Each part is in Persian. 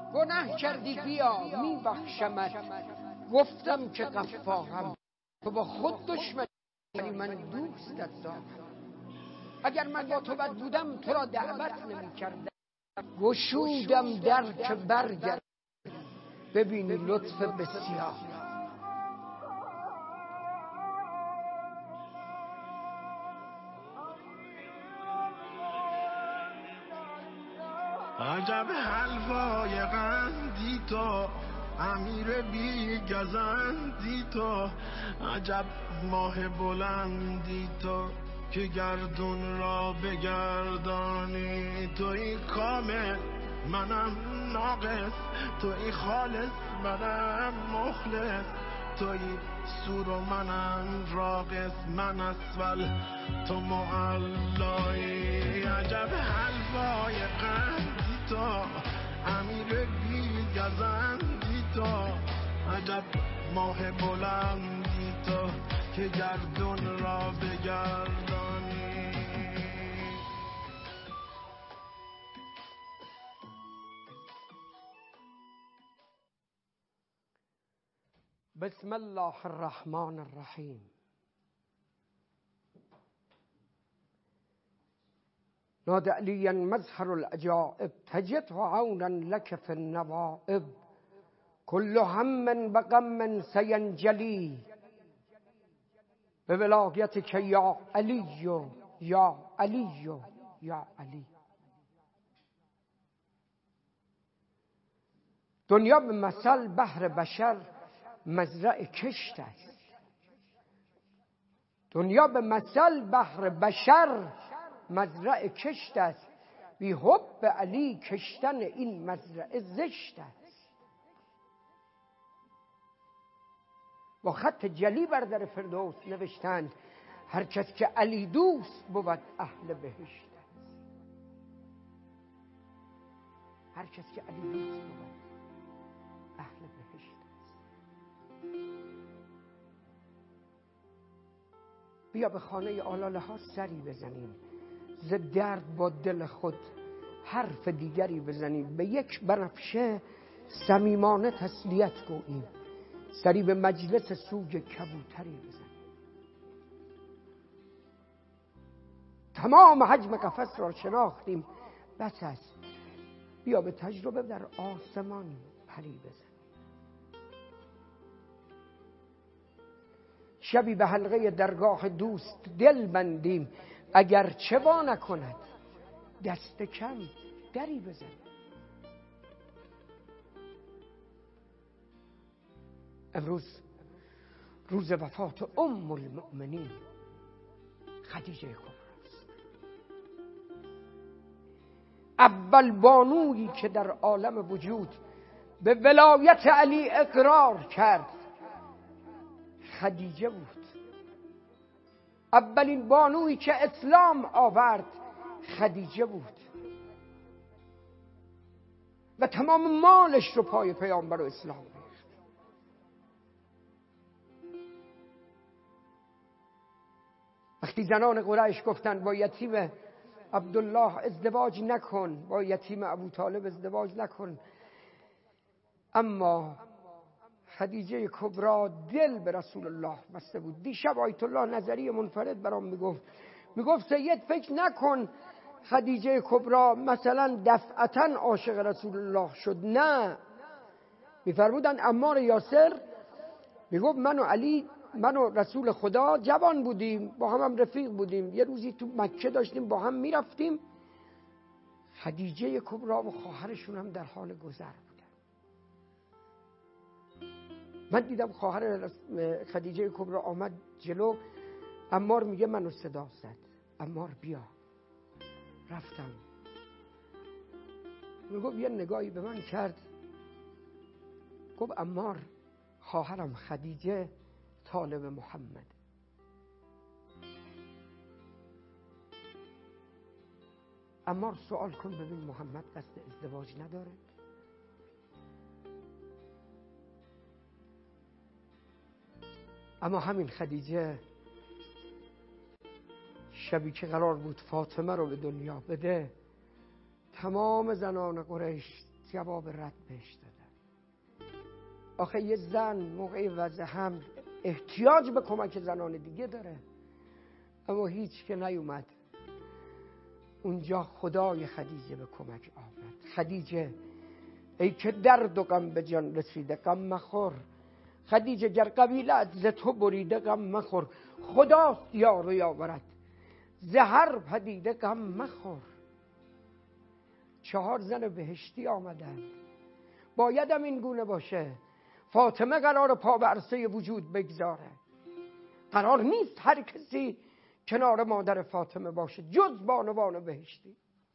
گناه کردی بیا میبخشمت. گفتم که غفارم، تو با خود دشمنی، من دوستت دارم. اگر من با تو بد بودم تو را دعوت نمی کردم. گشودم در که برگرد، ببینی لطف بسیار. عجب حلوای قندی تو، امیر بی گزندی تو، عجب ماه بلندی تو که گردون را بگردانی. توی کامل منم ناقص، توی خالص منم مخلص، توی سور و منم راقص، من اسفل تو معلایی. عجب حلوای قندی تو، امیر بی گزندی تو، عجب ماه بلندی تو که گردون را بگردانی. بسم الله الرحمن الرحیم. نادى عليا مظهر العجائب، تجده عونا لك في النوائب. كل هم بغم سينجلي بولايتك يا علي يا علي يا علي. دنیا به مثل بحر بشر مزرع کشت است. دنیا به مثل بحر بشر مزرع کشت است. بی حب علی کشتن این مزرعه زشت است. با خط جلی بر در فردوس نوشتند هر کس که علی دوست بود اهل بهشت است. هر کس که علی دوست بود اهل بهشت است. بیا به خانه آلاله ها سری بزنیم، ز درد با دل خود حرف دیگری بزنیم. به یک بنفشه صمیمانه تسلیت گوییم، سری به مجلس سوگ کبوتری بزنیم. تمام حجم قفس را شناختیم، بس است بیا به تجربه در آسمان پری بزنیم. شبی به حلقه درگاه دوست دل بندیم، اگر چه وا نکند دست کم دری بزنیم. امروز روز وفات ام المؤمنین خدیجه کبراست. اول بانویی که در عالم وجود به ولایت علی اقرار کرد خدیجه بود. اولین بانویی که اسلام آورد خدیجه بود و تمام مالش رو پای پیامبر و اسلام ریخت. وقتی زنان قریش گفتن با یتیم عبدالله ازدواج نکن، با یتیم ابو طالب ازدواج نکن، اما خدیجه کبرا دل به رسول الله بسته بود. دیشب آیت الله نظری منفرد برام میگفت سید فکر نکن خدیجه کبرا مثلا دفعتا عاشق رسول الله شد. نه، میفرمودن عمار یاسر میگفت من و علی، من و رسول خدا جوان بودیم، با هم رفیق بودیم، یه روزی تو مکه داشتیم با هم میرفتیم، خدیجه کبرا و خواهرشون هم در حال گذر بودن. من دیدم خواهر خدیجه کبرا آمد جلو، عمار میگه منو صدا زد، عمار بیا. رفتم، میگفت یه نگاهی به من کرد، گفت عمار خواهرم خدیجه طالب محمد. عمار سوال کن ببین محمد قصد ازدواج نداره؟ اما همین خدیجه شبی که قرار بود فاطمه رو به دنیا بده، تمام زنان قریش جواب رد بهش دادن. آخه یه زن موقع وضع حمل احتیاج به کمک زنان دیگه داره، اما هیچ که نیومد. اونجا خدای خدیجه به کمک آمد. خدیجه ای که درد و غم به جان رسیده غم مخور، خدیجه گر قبیلت ز تو بریده غم مخور، خداست یار و یاورت ز هر پدیده غم مخور. 4 زن بهشتی آمدند. بایدم این گونه باشه. فاطمه قرار پا به عرصه وجود بگذاره. قرار نیست هر کسی کنار مادر فاطمه باشه جز بانوان بهشتی.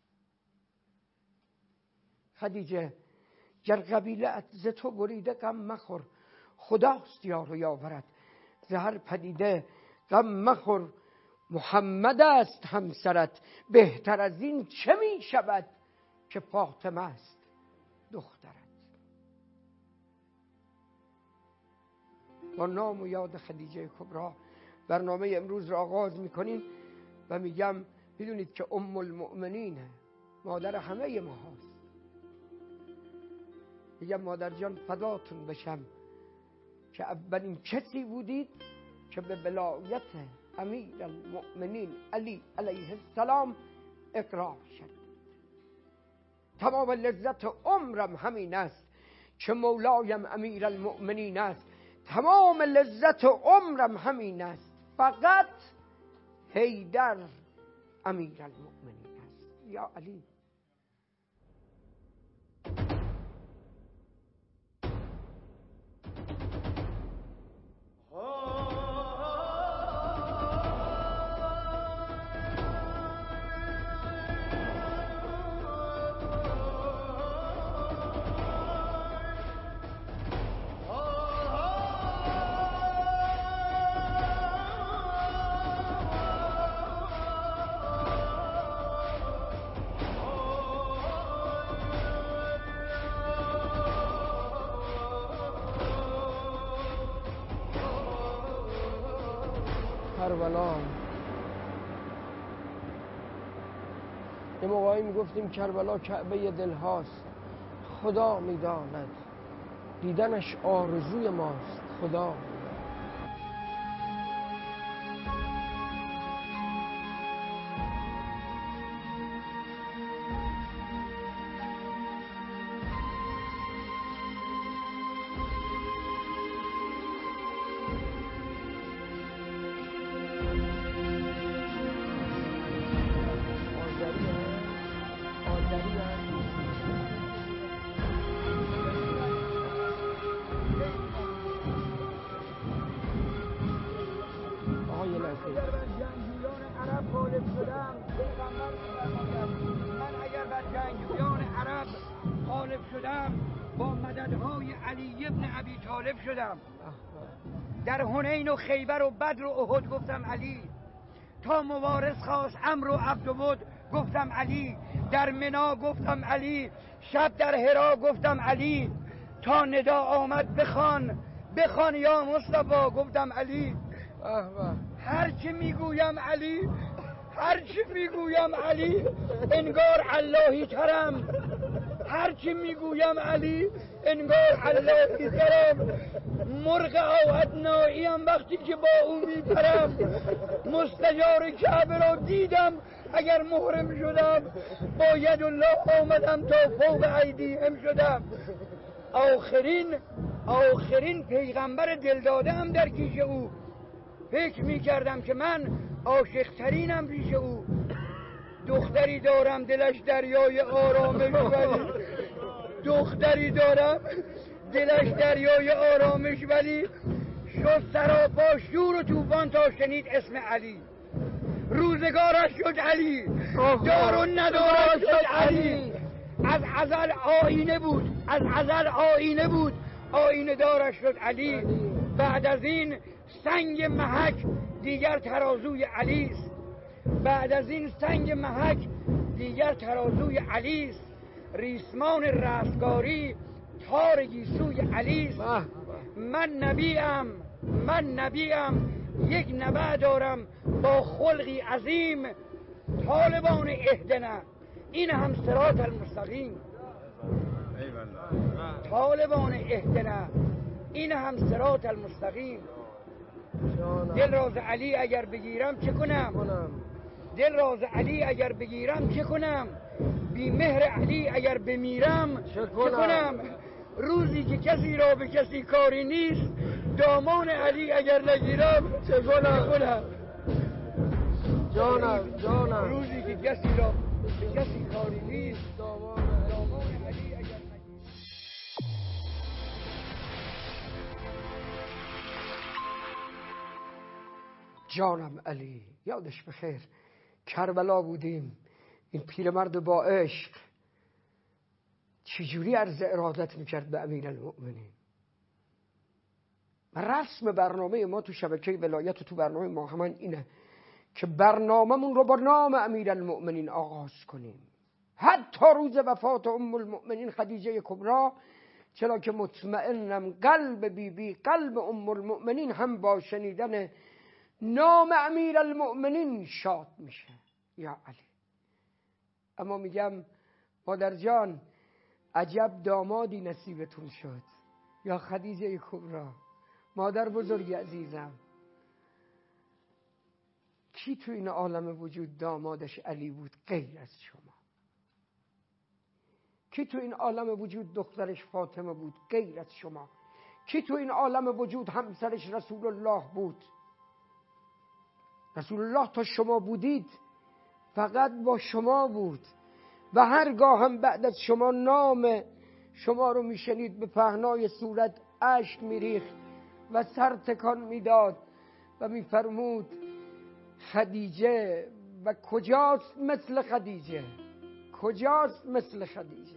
خدیجه گر قبیلت ز تو بریده غم مخور، خداست یار و یاورت ز هر پدیده غم مخور. محمد است همسرت بهتر از این چه می شود، که فاطمه است دخترت. با نام و یاد خدیجه کبری برنامه امروز را آغاز میکنیم و میگم بدونید که ام المؤمنینه، مادر همه ما هست. میگم مادر جان فداتون بشم که اولین کسی بودید که به ولایت امیر المؤمنین علی علیه السلام اقرار شد. تمام لذت عمرم همین است که مولایم امیر المؤمنین است. تمام لذت عمرم همین است، فقط حیدر امیر المؤمنین است. یا علی. کربلا. یه موقعی میگفتیم کربلا کعبه دل هاست، خدا میداند دیدنش آرزوی ماست. خدا در حنین و خیبر و بدر و احد گفتم علی. تا مبارز خواست امر و عبد و مد گفتم علی. در منا گفتم علی. شب در حرا گفتم علی. تا ندا آمد بخوان یا مصطفی گفتم علی. هرچی میگویم علی، هرچی میگویم علی انگار اللهی ترم. هرچی میگویم علی انگار اللهی ترم. مرغ آهدناییم وقتی که با او میپرم. مستجار کعبه را دیدم اگر محرم شدم. با ید الله آمدم تا فوق ایدیهم شدم. آخرین پیغمبر دلداده هم در کیش او. فکر میکردم که من عاشقترینم پیش او. دختری دارم دلش دریای آرامش ولی دختری دارم دلش دریای آرامش ولی شد سراپا شور و طوفان تا شنید اسم علی. روزگارش شد علی، دار و ندارش شد علی. از ازل آینه بود آینه دارش شد علی. بعد از این سنگ محک دیگر ترازوی علیست. بعد از این سنگ محک دیگر ترازوی علیست. ریسمان رستگاری تار گیسوی علیست. من نبیم یک نبع دارم با خلقی عظیم. طالبان اهدنا این هم صراط المستقیم. طالبان اهدنا، این هم صراط المستقیم. دل راز علی اگر بگیرم چه کنم؟ دل راز علی اگر بگیرم چه کنم؟ بی مهر علی اگر بمیرم چه کنم؟ روزی که کسی را به کسی کاری نیست، دامان علی اگر نگیرم چه کنم؟ جانم روزی که کسی را به کسی کاری نیست، دامان علی اگر نگیرم. جانم علی، یادش بخیر کربلا بودیم، این پیرمرد با عشق چجوری عرض ارادت میکرد به امیرالمؤمنین. و رسم برنامه ما تو شبکه ولایت و تو برنامه ما همان اینه که برنامه‌مون رو با نام امیرالمؤمنین آغاز کنیم، حتی روز وفات ام المؤمنین خدیجه کبری، چرا که مطمئنم قلب بیبی قلب ام المؤمنین هم با شنیدن نام امیرالمؤمنین شاد میشه. یا علی. اما میگم مادر جان، عجب دامادی نصیبتون شد. یا خدیجه کبری، مادر بزرگ عزیزم، کی تو این عالم وجود دامادش علی بود غیر از شما؟ کی تو این عالم وجود دخترش فاطمه بود غیر از شما؟ کی تو این عالم وجود همسرش رسول الله بود؟ رسول الله تا شما بودید فقط با شما بود و هرگاه هم بعد از شما نام شما رو میشنید به پهنای صورت اشک میریخت و سر تکان میداد و میفرمود خدیجه. و کجاست مثل خدیجه؟ کجاست مثل خدیجه؟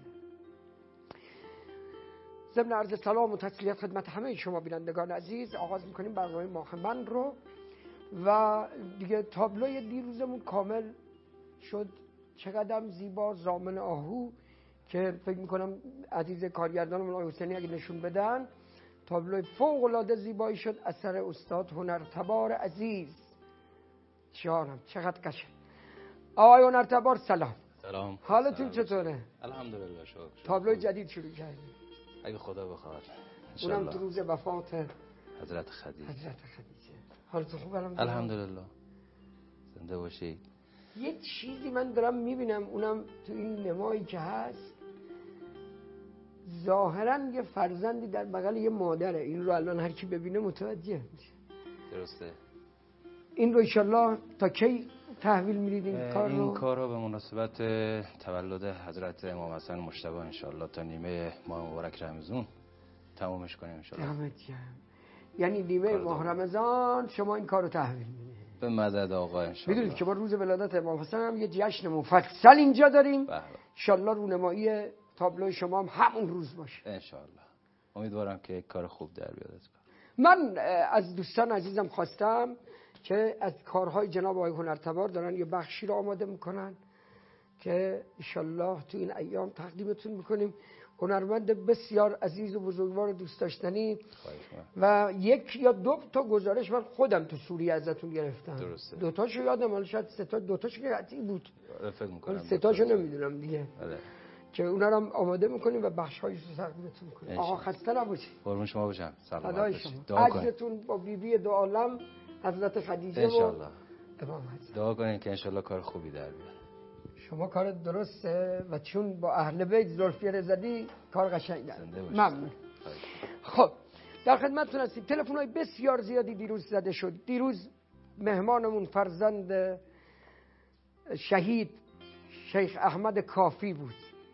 ضمن عرض سلام و تسلیت خدمت همه شما بینندگان عزیز، آغاز میکنیم برنامه ماه من رو و دیگه تابلوی دیروزمون کامل شد. چقدر زیبا زامن آهو که فکر میکنم عزیز کارگردانمون آقای حسینی اگه نشون بدن، تابلوی فوق العاده زیبایی شد، اثر استاد هنرتبار عزیز. جانم چقدر قشنگ. آقای هنرتبار سلام. سلام. حالتون چطوره؟ الحمدلله شکر. تابلوی جدید شروع کردیم اگه خدا بخواد. اونم تو روز وفات حضرت خدیجه. حالتون خوبه؟ الحمدلله. زنده باشید. یه چیزی من دارم میبینم، اونم تو این نمایی که هست، ظاهرا یه فرزندی در بغل یه مادره. این رو الان هر کی ببینه متوجه میشه. درسته. این رو انشالله تا کی تحویل میدید این کار رو؟ این کار رو به مناسبت تولد حضرت امام حسن مجتبی انشالله تا نیمه ماه مبارک رمضان تمومش کنیم انشالله. یعنی نیمه ماه رمضان شما این کار رو تحویل میدید؟ به مدد آقا انشالله. میدونید که با روز ولادت امام حسن هم یه جشن مفصل اینجا داریم. انشالله رونمایی تابلو شما هم همون روز باشه انشالله. امیدوارم که کار خوب در بیاد. من از دوستان عزیزم خواستم که از کارهای جناب آقای هنرتبار دارن یه بخشی رو آماده میکنن که انشالله تو این ایام تقدیمتون میکنیم. هنرمند بسیار عزیز و بزرگوار دوست داشتنی و یک یا دو تا گزارش من خودم تو سوریه ازتون گرفتم. درسته. دو تاشو یادم، حالا شاید سه تا، دو تاشو که قطعی بود، فکر میکنم سه تاشو نمیدونم دیگه. بله. که اونا رو آماده میکنیم و بخش‌هایش رو تقدیمتون میکنیم. آقا خسته نباشید. قربون شما باشم. سلامت باشید. عجزتون با بیبی دو عالم حضرت خدیجه انشالله. و امام حسن. دعا کنین که انشالله کار خوبی در بیاد. شما کار درسته و چون با اهل بیت زلفی رضوی کار قشنگه. ممنون. خب در خدمتتون هستیم. تلفن‌های بسیار زیادی دیروز زده شد. دیروز مهمانمون فرزند شهید شیخ احمد کافی بود،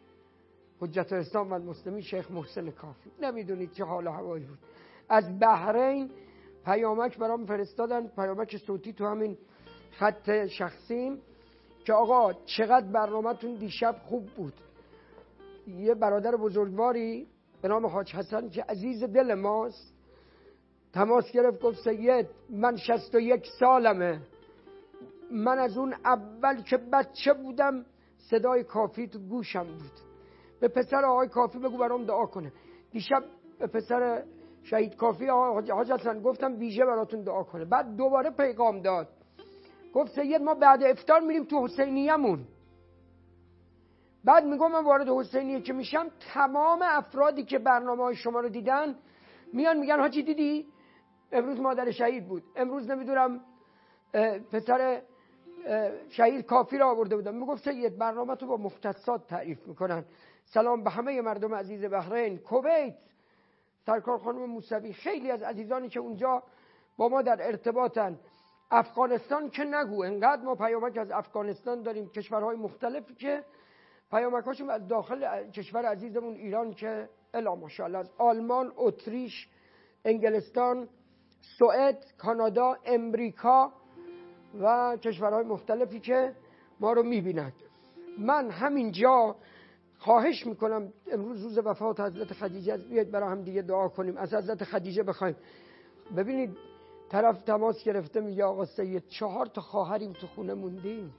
حجت الاسلام و المسلمین، شیخ محسن کافی. نمیدونید چه حال و هوایی بود. از بحرین پیامک برام فرستادن، پیامک صوتی تو همین خط شخصیم، که آقا چقدر برنامه‌تون دیشب خوب بود. یه برادر بزرگواری به نام حاج حسن که عزیز دل ماست تماس گرفت، گفت سید من 61 سالمه، من از اون اول که بچه بودم صدای کافی تو گوشم بود، به پسر آقای کافی بگو برام دعا کنه. دیشب به پسر شهید کافی حاج حسن گفتم ویژه براتون دعا کنه. بعد دوباره پیغام داد، گفت سید ما بعد افطار میریم تو حسینیه‌مون. بعد میگم من وارد حسینیه که میشم، تمام افرادی که برنامه‌های شما رو دیدن میان میگن حاجی دیدی امروز مادر شهید بود، امروز نمیدونم پسر شهید کافی رو آورده بودم. میگفت سید برنامه تو با مختصات تعریف میکنن. سلام به همه مردم عزیز بحرین، کویت، سرکار خانم موسوی، خیلی از عزیزانی که اونجا با ما در ارتباطن. افغانستان که نگو، انقدر ما پیامک از افغانستان داریم، کشورهای مختلفی که پیامکاشون از داخل کشور عزیزمون ایران که الا ماشاءالله، از آلمان، اتریش، انگلستان، سوئد، کانادا، امریکا و کشورهای مختلفی که ما رو میبینند. من همینجا خواهش میکنم، امروز روز وفات حضرت خدیجه است، بیاید برای هم دیگه دعا کنیم، از حضرت خدیجه بخوایم. ببینید طرف تماس گرفته میگه آقا سید 4 تا خواهریم تو خونه موندیم،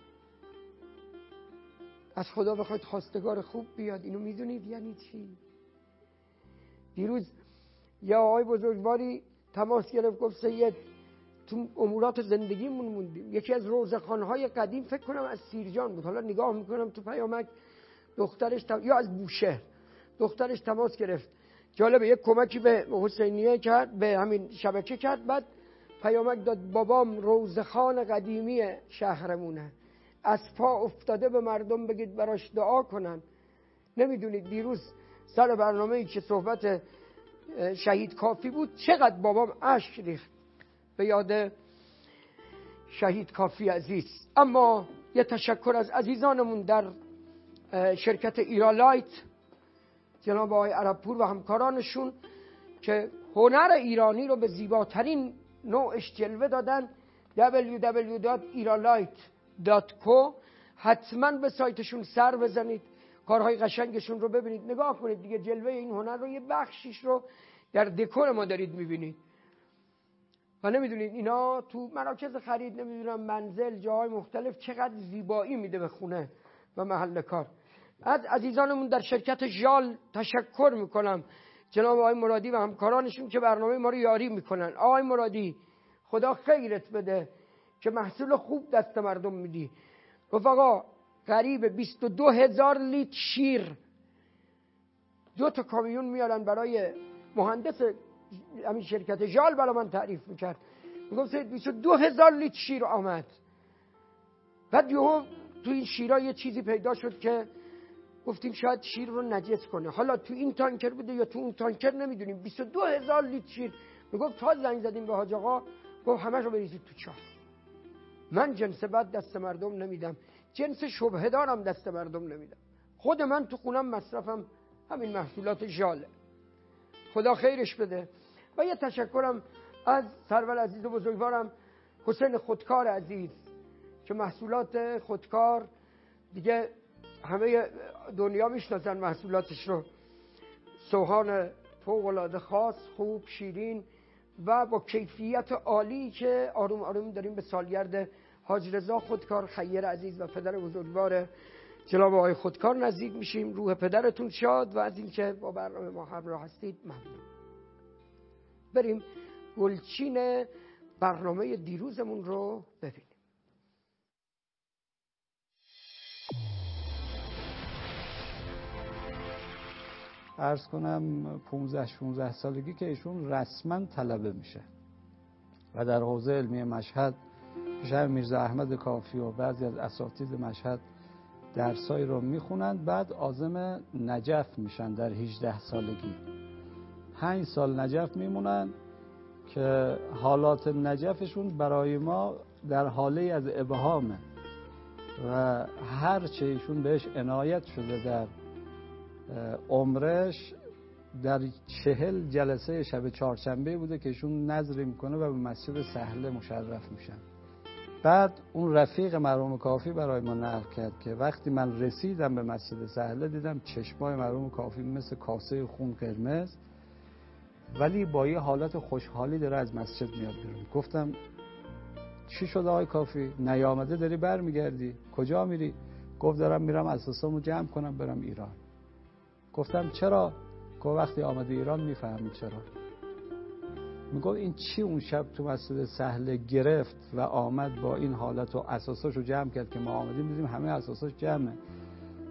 از خدا بخواید خواستگار خوب بیاد. اینو میدونید یعنی چی؟ دیروز یا آقای بزرگواری تماس گرفت گفت سید تو امورات زندگیمون موندیم. یکی از روزخوان‌های قدیم فکر کنم از سیرجان بود، حالا نگاه میکنم تو پیامک، دخترش یا از بوشهر، دخترش تماس گرفت. جالبه یک کمکی به حسینیه کرد، به همین شبکه کرد، بعد پیامک داد بابام روزخوان قدیمی شهرمونه، از پا افتاده به مردم بگید براش دعا کنن. نمیدونید دیروز سر برنامه‌ای که صحبت شهید کافی بود چقدر بابام اشک ریخت به یاد شهید کافی عزیز. اما یه تشکر از عزیزانمون در شرکت ایرالایت، جناب آقای عربپور و همکارانشون که هنر ایرانی رو به زیباترین نوعش جلوه دادن. www.iralight.co حتما به سایتشون سر بزنید، کارهای قشنگشون رو ببینید، نگاه کنید دیگه. جلوه این هنر رو یه بخشیش رو در دکور ما دارید میبینید و نمیدونید اینا تو مراکز خرید، نمیدونم منزل، جاهای مختلف چقدر زیبایی میده به خونه و محل کار. از عزیزانمون در شرکت ژال تشکر میکنم، جناب آقای مرادی و همکارانشون که برنامه ما رو یاری میکنن. آقای مرادی خدا خیرت بده که محصول خوب دست مردم میدی. رفقا قریب 22,000 لیتر شیر 2 تا کامیون میارن برای مهندس همین شرکت ژال، برای من تعریف میکرد، میگفت 22,000 لیتر شیر آمد. بعد یهو تو این شیرها یه چیزی پیدا شد که گفتیم شاید شیر رو نجس کنه، حالا تو این تانکر بوده یا تو اون تانکر نمیدونیم. 22,000 لیتر شیر. میگفت تا زنگ زدیم به حاج آقا، گفت همه رو بریزید تو چاه. من جنس بد دست مردم نمیدم، جنس شبهه دارم دست مردم نمیدم. خود من تو خونم مصرفم همین محصولات ژاله، خدا خیرش بده. و یه تشکرم از سرور عزیز و بزرگوارم حسین خودکار عزیز که محصولات خودکار دیگه همه دنیا میشناسن محصولاتش رو. سوهان فوق‌العاده خاص، خوب، شیرین و با کیفیت عالی که آروم آروم داریم به سالگرد حاج رضا خودکار خیر عزیز و پدر بزرگوار جناب آقای خودکار نزدیک میشیم. روح پدرتون شاد و از اینکه با برنامه ما همراه هستید ممنون. بریم گلچین برنامه دیروزمون رو ببینیم. عرض کنم 15-16 سالگی که ایشون رسما طلبه میشه و در حوزه علمی مشهد پیش میرزا احمد کافی و بعضی از اساتید مشهد درسایی رو میخونند. بعد عازم نجف میشن در 18 سالگی. 5 سال نجف میمونن که حالات نجفشون برای ما در حاله از ابهامه و هر چه ایشون بهش عنایت شده در عمرش در 40 جلسه شب چهارشنبه بوده که ایشون نذری میکنه و به مسجد سهله مشرف میشن. بعد اون رفیق مرحوم کافی برای ما نقل کرد که وقتی من رسیدم به مسجد سهله دیدم چشمای مرحوم کافی مثل کاسه خون قرمز ولی با یه حالت خوشحالی داره از مسجد میاد بیرون. گفتم چی شده آقای کافی؟ نیامده داری برمیگردی؟ کجا میری؟ گفت دارم میرم اساسامو جمع کنم برم ایران. گفتم چرا؟ گفت وقتی آمده ایران میفهمی چرا. میگفت این چی اون شب تو مسجد سهله گرفت و آمد با این حالت و اساساشو جمع کرد که ما آمدیم دیدیم همه اساساش جمعه.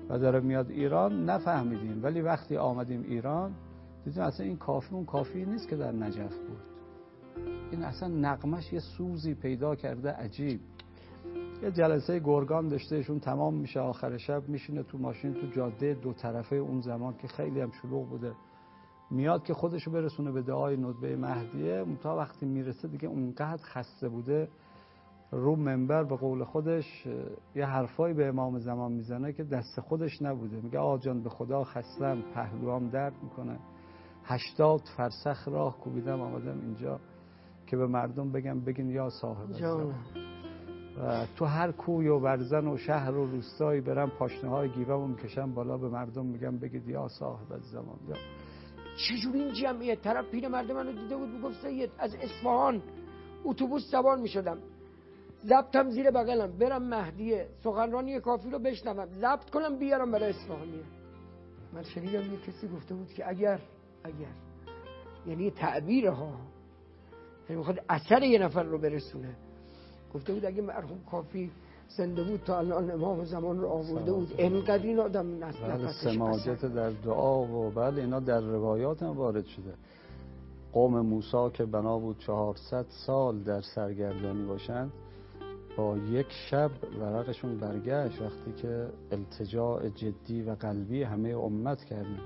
و داره میاد ایران نفهمیدیم، ولی وقتی آمدیم ایران دیدیم اصلا این کافی اون کافی نیست که در نجف بود. این اصلا نغمش یه سوزی پیدا کرده عجیب. یه جلسه گرگان داشتهشون تمام میشه، آخر شب میشینه تو ماشین تو جاده دو طرفه اون زمان که خیلی هم شلوغ بوده، میاد که خودشو برسونه به دعای ندبه مهدیه. تا وقتی میرسه دیگه اونقدر خسته بوده، رو منبر به قول خودش یه حرفایی به امام زمان میزنه که دست خودش نبوده. میگه آقا جان به خدا خستم، پهلوام درد میکنه، 80 فرسخ راه کوبیدم آمدم اینجا که به مردم بگین یا صاحب زمان. و تو هر کوی و برزن و شهر و روستایی برم پاشنه های گیوه‌مو میکشم بالا، به مردم میگم بگید یا صاحب زمان. یا چجوری این جمعیت طرف پیر مرد منو دیده بود میگفت سید از اصفهان اتوبوس سوار میشدم، ضبطم زیر بغلم، برم مهدیه سخنرانی کافی رو بشنوم، ضبط کنم بیارم برای اصفهانیه. من شنیدم یه کسی گفته بود که اگر یعنی تعبیر ها، یعنی میخواد اثر یه نفر رو برسونه، گفته بود اگه مرحوم کافی زنده بود تا الان امام زمان رو آورده بود. اینقدر این آدم نفسش سماجت در دعا و بله اینا در روایات هم وارد شده. قوم موسی که بنا بود 400 سال در سرگردانی باشند، با یک شب ورقشون برگشت وقتی که التجاء جدی و قلبی همه امت کردن.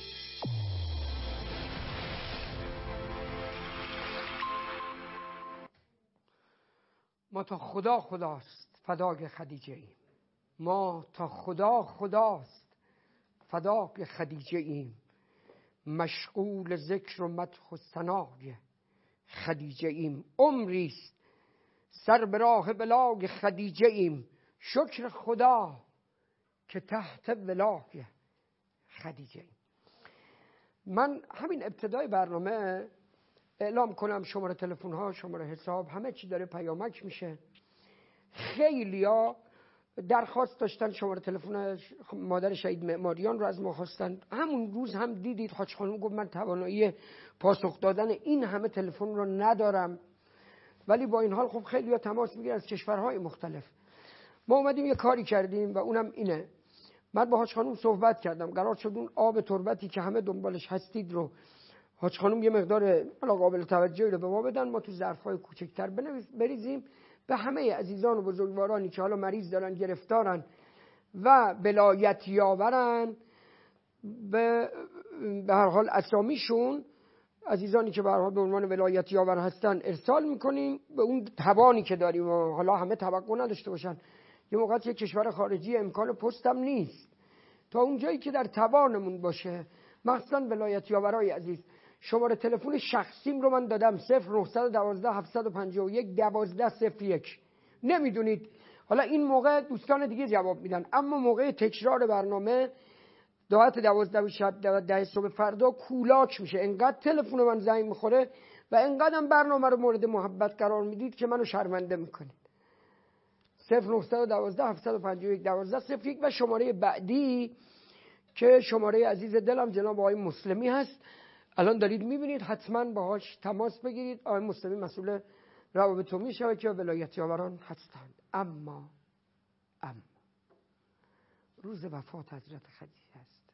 ما تا خدا خداست فدای خدیجه ایم، ما تا خدا خداست فدای خدیجه ایم، مشغول ذکر و مدح و ثنای خدیجه ایم، عمریست سر به راه بلای خدیجه ایم، شکر خدا که تحت ولای خدیجه ایم. من همین ابتدای برنامه اعلام کنم شماره تلفن ها، شماره حساب، همه چی داره پیامک میشه. خیلیا درخواست داشتن شماره تلفن مادر شهید معماریان رو از ما خواستن. همون روز هم دیدید حاج خانم گفت من توانایی پاسخ دادن این همه تلفن رو ندارم، ولی با این حال خب خیلیا تماس میگیرن از کشورهای مختلف. ما اومدیم یه کاری کردیم و اونم اینه، من با حاج خانم صحبت کردم، قرار شد اون آب تربتی که همه دنبالش هستید رو حاج خانم یه مقدار قابل توجهی رو به ما بدن، ما تو ظرف‌های کوچکتر بریزیم به همه عزیزان و بزرگوارانی که حالا مریض دارن، گرفتارن و ولایت یاورن، به هر حال اسامیشون، عزیزانی که به هر حال به عنوان ولایت یاور هستن ارسال میکنیم به اون توانی که داریم. و حالا همه توقع نداشته باشن، یه موقع یک کشور خارجی امکان پستم نیست، تا اونجایی که در توانمون باشه، مخصوصا ولایت یاورای عزیز. شماره تلفن شخصیم رو من دادم 0912 751 1201. نمیدونید حالا این موقع دوستان دیگه جواب میدن، اما موقع تکرار برنامه ساعت 12 شب 10 صبح فردا کولاک میشه، انقدر تلفن من زنگ میخوره و انقدر هم برنامه رو مورد محبت قرار میدید که منو شرمنده میکنید. 0912 751 1201 و شماره بعدی که شماره عزیز دلم جناب آقای مسلمی هست، الان دارید میبینید، حتما باهاش تماس بگیرید. آقای مسلمی مسئول روابط عمومی شبکه ولایت یاوران هستند. اما روز وفات حضرت خدیجه است.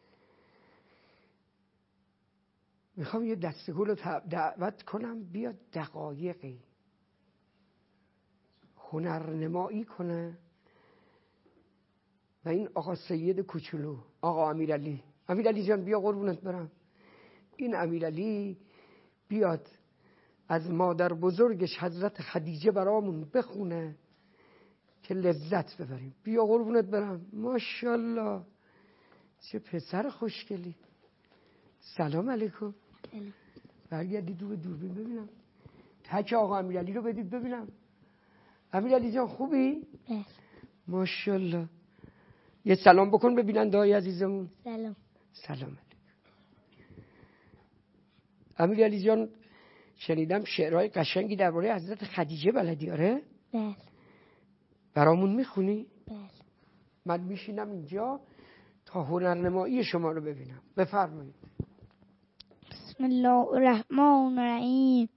میخوام یه دستگل رو دعوت کنم بیاد دقایقی هنرنمایی کنه و این آقا سید کوچولو، آقا امیرعلی جان بیا قربونت برم، این امیرعلی بیاد از مادر بزرگش حضرت خدیجه برامون بخونه که لذت ببریم. بیا قربونت برم. ماشاءالله چه پسر خوشگلی. سلام علیکم. برگردید رو به دوربین ببینم، تک آقا امیرعلی رو بدید ببینم. امیرعلی جان خوبی؟ ماشاءالله. یه سلام بکن به بیننده‌های عزیزمون. سلام علیکم. امیرعلی جان شنیدم شعرهای قشنگی درباره حضرت خدیجه بلدی؟ آره؟ بله. برامون میخونی؟ بله. من میشینم اینجا تا هنرنمایی شما رو ببینم. بفرمایید. بسم الله الرحمن الرحیم.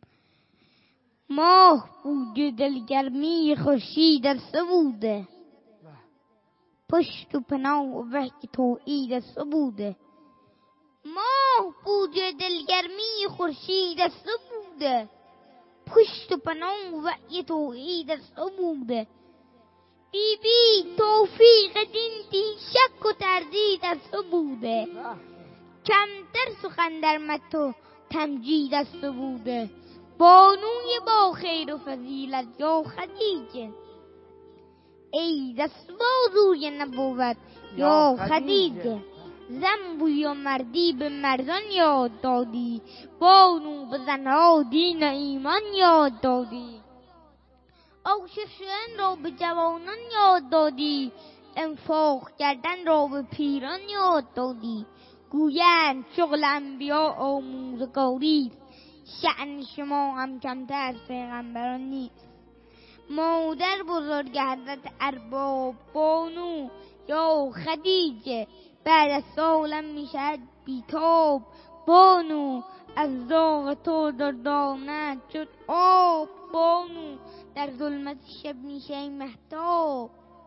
ماه بوده دلگرمی خورشید در سه بوده، پشت و پناه و وحی توحید از تو بوده. ماه بوده دلگرمی خورشید از تو بوده. پشت و پناه و وحی توحید از تو بوده. بی توفیق دین شک و تردید از تو بوده. کمتر سخن در مدح و تمجید از تو بوده. بانوی با خیر و فضیلت یا خدیجه، ای دست بازوی نبوت یا خدیجه. زن بوی و مردی به مردان یاد دادی، بانو به زنها دین ایمان یاد دادی. عاشق شدن را به جوانان یاد دادی، انفاق کردن را به پیران یاد دادی. گویند شغل انبیا آموزگاری، شأن شما هم کمتر از پیغمبران نیست. مادر بزرگ حضرت ارباب بانو یا خدیجه، بعد از سالم میشد بیتاب بانو. از داغ تو در دامنت شد آب بانو، در ظلمت شب میشه مهتاب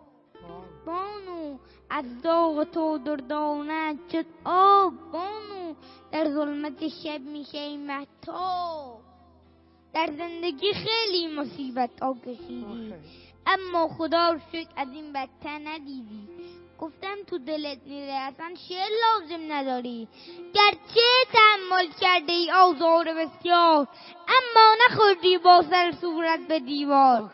بانو. از داغ تو در دامنت شد آب بانو، در ظلمت شب میشه مهتاب. در زندگی خیلی مصیبت ها کشیدی، اما خدا رو شکر از این بدتر ندیدی. گفتم تو دلت میره اصلا شعر لازم نداری، گرچه تحمل کرده ای آزار بسیار، اما نخوردی با سر صورت به دیوار.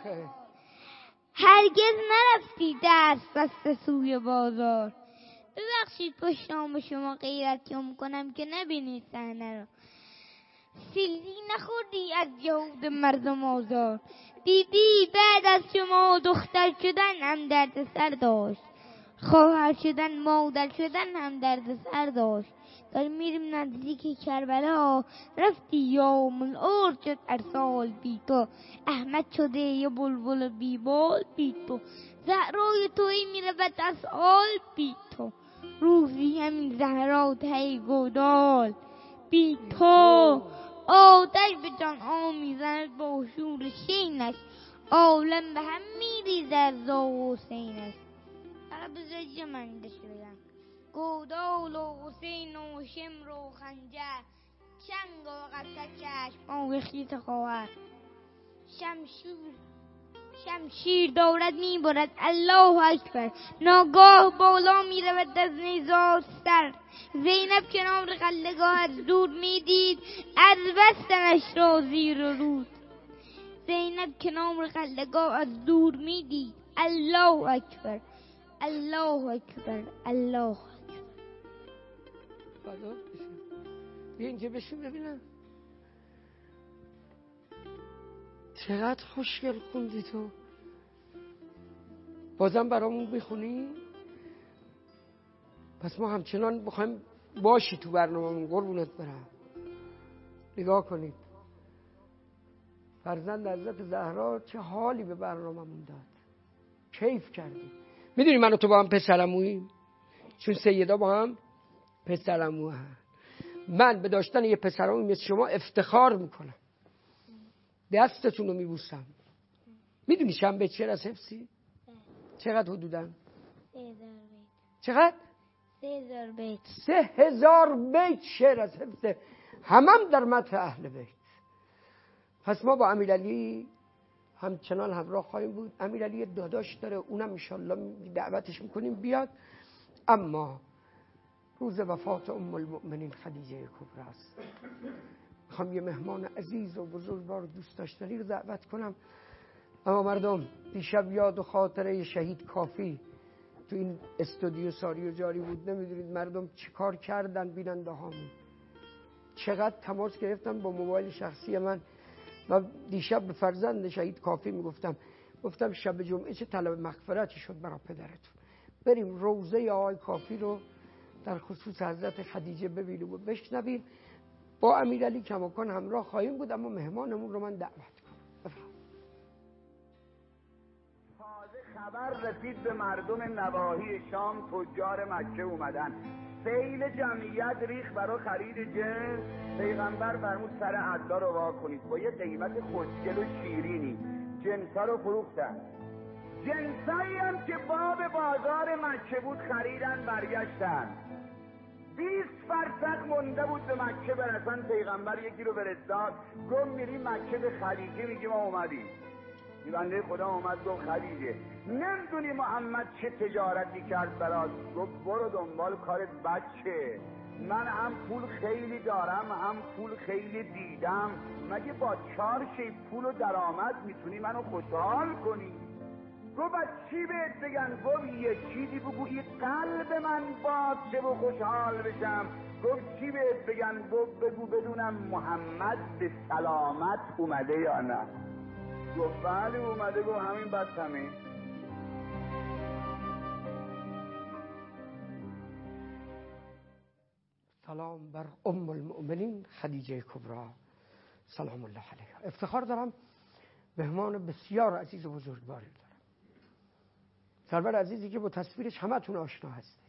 هرگز نرفتی دست بسته سوی بازار. ببخشید پشتم به شما غیرتیام کنم که نبینید صحنه رو. سیلی نخوردی از یهود مردم آزار، دیدی بعد از شما دختر شدن هم درد سر داشت، خواهر شدن مادر شدن هم درد سر داشت. در میریم نزدیک کربلا، رفتی یوم العرض شد ارسال بی تو، احمد شده یه بلبل بی بال بی تو. زهرای توی میرود از آل بی تو، روزی همین زهرا ته گودال بی تو. آتش به جان آمیزند با شور شینش، عالم به هم میریزد زاغ و حسینش. حالا بذار جمعنده شدن گودال و حسین و شمر و خنجر، چنگ و قطع چشم و خیط خواهر. شمشیر دارد میبرد الله اکبر، ناگاه بالا میرود از نیزار سر. زینب کنار قلعه‌گاه از دور میدید، از بستنش را زیر و رود. زینب کنار قلعه‌گاه از دور میدید، الله اکبر الله اکبر الله اکبر. بیا اینجا بشین ببینم چقدر خوشگل خوندی تو. بازم برامون بخونی؟ پس ما همچنان بخوایم باشی تو برنامه‌مون. قربونت برم. نگاه کنید فرزند حضرت زهرا چه حالی به برنامه‌مون داد. کیف کردیم. میدونی من و تو با هم پسرعموییم، چون سیدا با هم پسرعمو هم. من به داشتن یه پسرعمو مثل شما افتخار میکنم، دستتون رو میبوسم. میدونی شنبه چه از حفظی؟ چقدر حدوداً؟ 3000 بیت. چقدر؟ 3000 بیت. 3000 بیت شعر از حفظ، همم در مدح اهل بیت. پس ما با امیرعلی همچنان همراه خواهیم بود. امیرعلی داداش داره، اونم انشالله دعوتش میکنیم بیاد. اما روز وفات ام المؤمنین خدیجه کبری است. میخوام یه مهمان عزیز و بزرگوار دوست داشتنی رو دعوت کنم. اما مردم دیشب یاد و خاطره شهید کافی تو این استودیو ساری و جاری بود. نمیدونید مردم چه کار کردن بیننده هامون، چقدر تماس گرفتن با موبایل شخصی من. و دیشب به فرزند شهید کافی گفتم شب جمعه چه طلب مغفرتی شد برای پدرتون، بریم روضه آقای کافی رو در خصوص حضرت خدیجه ببینیم و بشنویم. با امیرعلی کماکان همراه خواهیم بود، اما مهمانمون رو من دعوت کنم. تازه خبر رسید به مردم نواحی شام تجار مکه اومدن، سیل جمعیت ریخ برای خرید جنس. پیغمبر فرمود سر عدلا رو وا کنید، با یه قیمت خوشگل و شیرینی جنسا رو فروختن. جنسایی هم که باب بازار مکه بود خریدن برگشتن. 20 فرسخ مونده بود به مکه برسن. پیغمبر یکی رو فرستاد گفت میریم مکه به خدیجه میگه ما اومدیم. بنده خدا اومد گفت خدیجه نمیدونی محمد چه تجارتی کرد برات؟ گفت برو دنبال کارت بچه، من هم پول خیلی دارم هم پول خیلی دیدم، مگه با 4 شی پول و درآمد میتونی منو خوشحال کنی؟ گفت از چی بهت بگن؟ گفت یه چیزی بگو این قلب من باز شه و خوشحال بشم. گفت چی بهت بگن؟ گفت بگو بدونم محمد به سلامت اومده یا نه. گفت بله اومده. گفت همین بس همین. سلام بر ام المؤمنین خدیجه کبری سلام الله علیها. افتخار دارم مهمان بسیار عزیز و بزرگواری دارم. سرور عزیزی که با تصویرش همتون آشنا هستید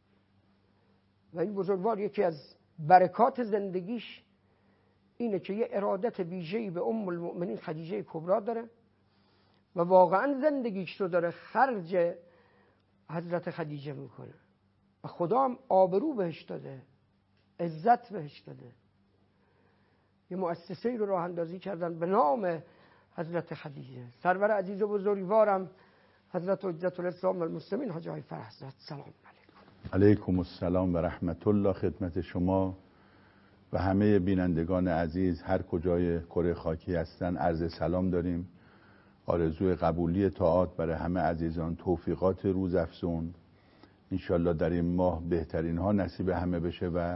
و این بزرگوار یکی از برکات زندگیش اینه که یه ارادت ویژه‌ای به ام المؤمنین خدیجه کبری داره و واقعا زندگیش رو داره خرج حضرت خدیجه میکنه و خدا هم آبرو بهش داده، عزت بهش داده. یه مؤسسه‌ای رو راه اندازی کردن به نام حضرت خدیجه. سرور عزیز و بزرگوارم حضرت حجت الاسلام و المسلمین حاجی آقای فرحزاد سلام علیکم. علیکم السلام و رحمت الله خدمت شما و همه بینندگان عزیز هر کجای کره خاکی هستن عرض سلام داریم. آرزوی قبولی طاعات برای همه عزیزان، توفیقات روزافزون انشالله در این ماه بهترین ها نصیب همه بشه و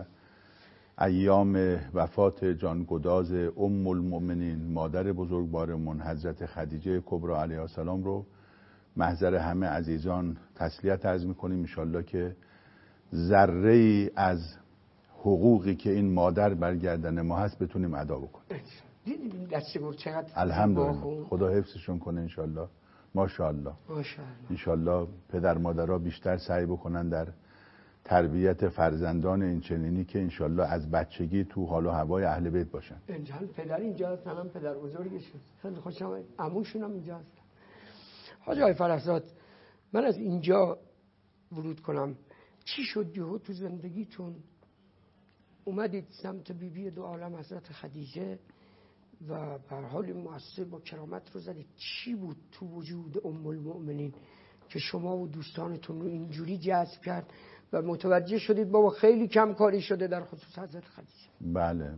ایام وفات جانگداز ام المؤمنین مادر بزرگوارمون حضرت خدیجه کبری علیها السلام رو محضر همه عزیزان تسلیت عرض میکنیم. انشالله که ذره ای از حقوقی که این مادر برگردن ما هست بتونیم ادا بکنیم. دیدیم دستگور چقدر الحمدلله خدا حفظشون کنه انشالله. ماشاءالله انشالله پدر مادرها بیشتر سعی بکنن در تربیت فرزندان این چنینی که انشالله از بچگی تو حال و هوای اهل بیت باشن. پدر اینجا هست، هم پدر بزرگشون خیلی خوشم آمد، عموشون هم اینجا هست. حاجی آقای فرحزاد من از اینجا ورود کنم، چی شد یهو تو زندگیتون اومدید سمت بیبی دو عالم حضرت خدیجه و به هر حال مؤثر با کرامت رو زدید؟ چی بود تو وجود ام المؤمنین که شما و دوستانتون رو اینجوری جذب کرد و متوجه شدید بابا خیلی کم کاری شده در خصوص حضرت خدیجه؟ بله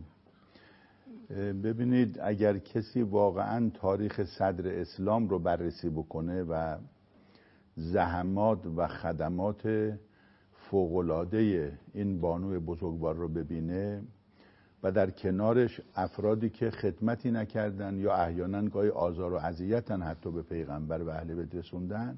ببینید اگر کسی واقعا تاریخ صدر اسلام رو بررسی بکنه و زحمات و خدمات فوق‌العاده این بانوی بزرگوار رو ببینه و در کنارش افرادی که خدمتی نکردن یا احیانا گاهی آزار و اذیتن حتی به پیغمبر و اهل بیت رسوندن،